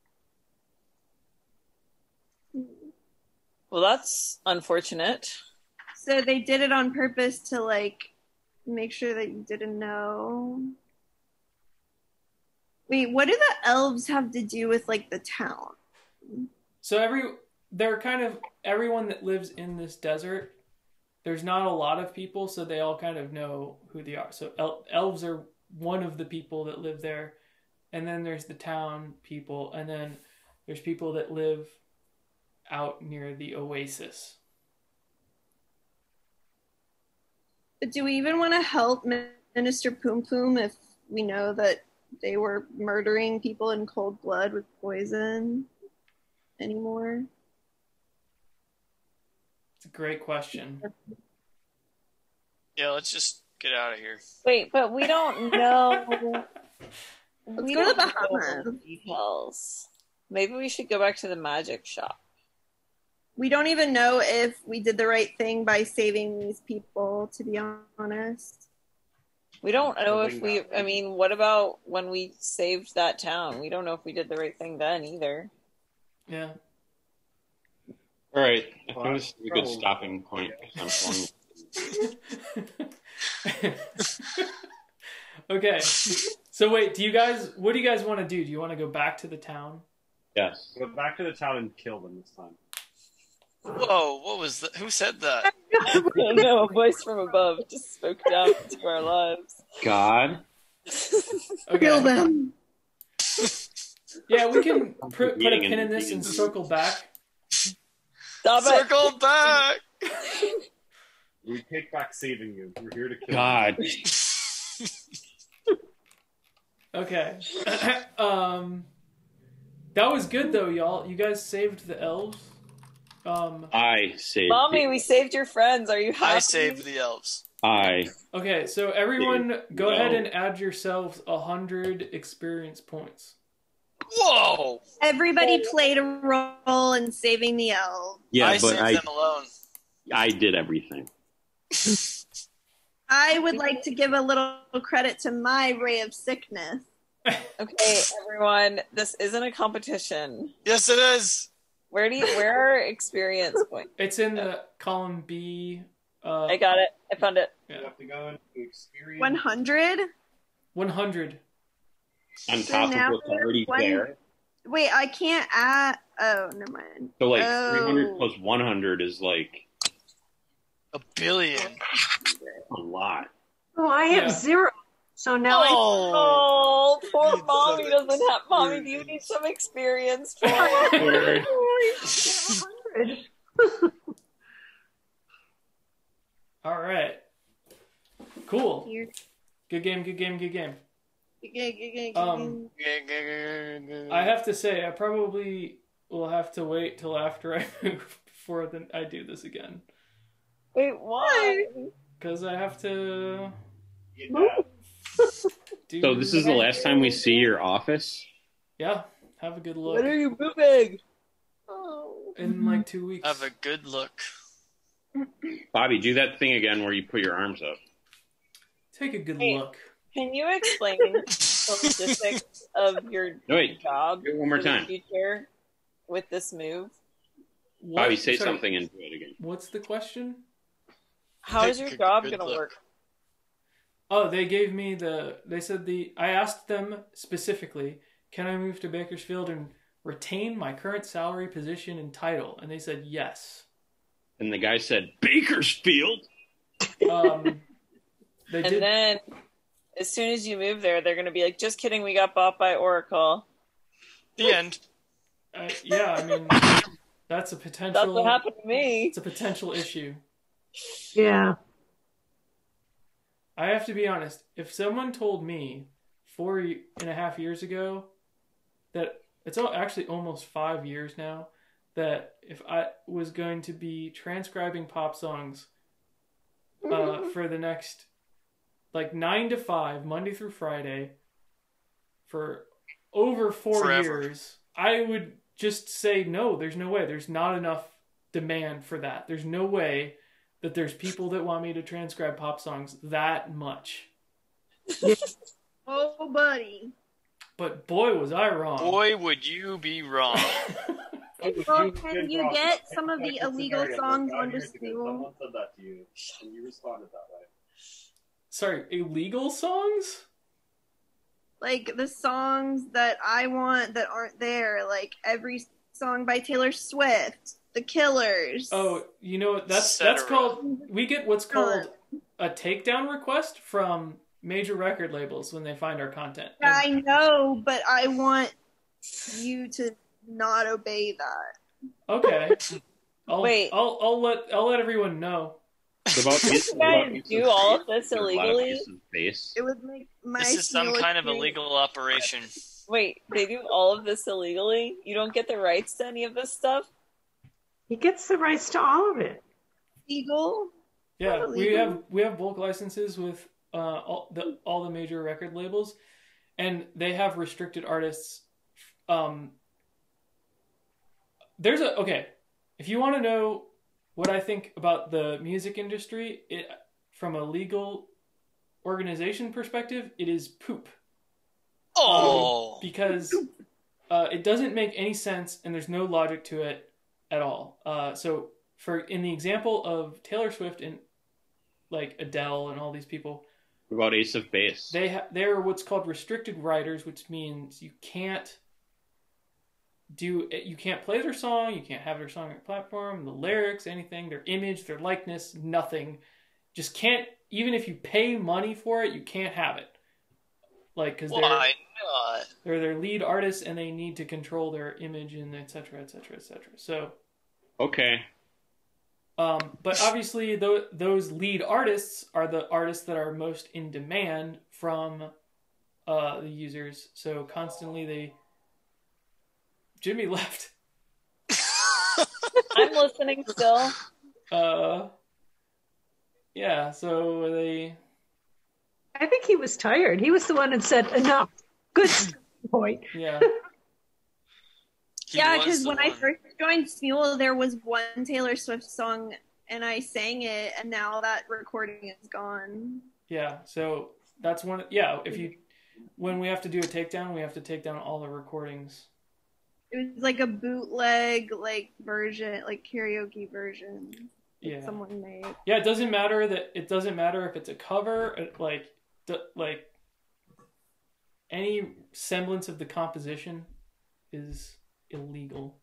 Well, that's unfortunate. So they did it on purpose to like make sure that you didn't know. Wait, what do the elves have to do with like the town? So everyone that lives in this desert, there's not a lot of people, so they all kind of know who they are. So elves are one of the people that live there, and then there's the town people, and then there's people that live out near the oasis. But do we even want to help Minister Poom Poom if we know that they were murdering people in cold blood with poison anymore? It's a great question. Yeah, let's just get out of here. Wait, but we don't know. Let's go to the Bahamas. The details. Maybe we should go back to the magic shop. We don't even know if we did the right thing by saving these people, to be honest. We don't know if we... I mean, what about when we saved that town? We don't know if we did the right thing then, either. Yeah. All right. I think this is a good stopping point. Okay. So wait, what do you guys want to do? Do you want to go back to the town? Yes. Go back to the town and kill them this time. Whoa, what was that? Who said that? No, a voice from above just spoke down into our lives. God. Okay. Kill them. Yeah, we can put a pin in this and circle back. Stop it. Circle back! We take back saving you. We're here to kill God. you. Okay. That was good though, y'all. You guys saved the elves. I saved. Mommy, we saved your friends. Are you happy? I saved the elves. Okay, so everyone, go ahead and add yourselves 100 experience points. Whoa! Everybody played a role in saving the elves. Yeah, I but saved them alone. I did everything. I would like to give a little credit to my ray of sickness. Okay, everyone, this isn't a competition. Yes, it is. Where are experience points? It's in the column B. I got it. I found it. You have to go into experience. 100? 100. On top of what's already there. Wait, I can't add. Oh, never mind. So, like, 300 plus 100 is like a billion. A lot. Oh, I have 0. So now Oh, poor mommy doesn't have. Mommy, do you need some experience for it? 100. All right. Cool. Good game, good game, good game. I have to say, I probably will have to wait till after I move before I do this again. Wait, why? Because I have to... So this is the last time we see your office? Yeah, have a good look. When are you moving? In like 2 weeks. Have a good look. Bobby, do that thing again where you put your arms up. Take a good look. Can you explain the logistics of your job do it one more for the time. future with this move? Bobby, say something and do it again. What's the question? How is your job going to work? Oh, they gave me I asked them specifically, can I move to Bakersfield and retain my current salary, position, and title? And they said yes. And the guy said, Bakersfield? They And did. then, as soon as you move there, they're going to be like, just kidding, we got bought by Oracle. The end. Yeah, I mean, that's a potential. That's what happened to me. It's a potential issue. Yeah. I have to be honest. If someone told me 4.5 years ago that it's actually almost 5 years now that if I was going to be transcribing pop songs for the next 9 to 5 Monday through Friday for over 4 Forever. years, I would just say no. There's no way. There's not enough demand for that. There's no way that there's people that want me to transcribe pop songs that much. Oh, buddy. But boy, was I wrong. Boy, would you be wrong. Well, can you get some of the illegal songs onto Stool? Someone said that to you, and you responded that way. Sorry, illegal songs? Like the songs that I want that aren't there, like every song by Taylor Swift, The Killers. Oh, you know that's Cetera. called. We get what's called a takedown request from major record labels when they find our content. I know, but I want you to not obey that. Okay. Wait. I'll let everyone know. What about You guys do all of this illegally? It would make my This is some Stool kind of experience- illegal operation. Wait, they do all of this illegally? You don't get the rights to any of this stuff? He gets the rights to all of it. Legal? Yeah, Not we illegal. have bulk licenses with all the major record labels, and they have restricted artists. If you want to know what I think about the music industry, from a legal organization perspective, it is poop. Oh, Because it doesn't make any sense and there's no logic to it at all. So in the example of Taylor Swift and Adele and all these people, What about Ace of Base? they're what's called restricted writers, which means you can't play their song, you can't have their song on your platform, the lyrics, anything, their image, their likeness, nothing. Just can't, even if you pay money for it, you can't have it. Because why not? they're their lead artists and they need to control their image and et cetera, et cetera, et cetera. So, Okay. but obviously those lead artists are the artists that are most in demand from the users. So constantly Jimmy left. I'm listening still. Yeah, so I think he was tired. He was the one that said, enough. Good point. yeah. He Yeah, was because the when I one. first joined Mule, there was one Taylor Swift song, and I sang it, and now that recording is gone. Yeah, so that's one. Yeah, when we have to do a takedown, we have to take down all the recordings. It was like a bootleg, version, karaoke version that Yeah. someone made. Yeah, it doesn't matter if it's a cover, any semblance of the composition is illegal.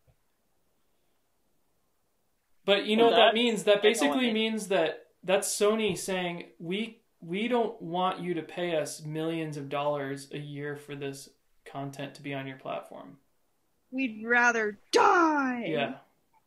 But you know what that means? That basically means that's Sony saying we don't want you to pay us millions of dollars a year for this content to be on your platform. We'd rather die. Yeah.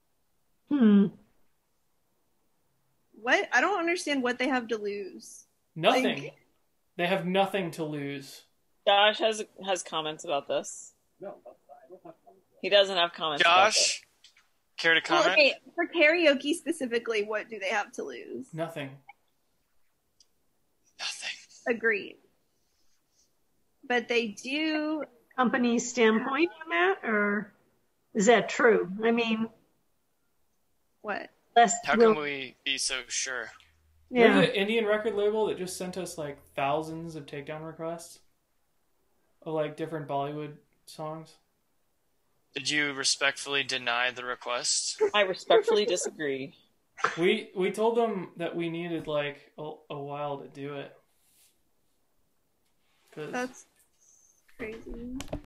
What? I don't understand what they have to lose. Nothing. They have nothing to lose. Josh has comments about this. No, I don't have comments. He doesn't have comments about this. Josh, care to Well, comment? okay, for karaoke specifically, what do they have to lose? Nothing. Nothing. Agreed. But they do. Company standpoint on that, or is that true? I mean, What? less. How can we be so sure? Remember Yeah. the Indian record label that just sent us thousands of takedown requests of different Bollywood songs? Did you respectfully deny the request? I respectfully disagree. We told them that we needed a while to do it. 'Cause That's crazy.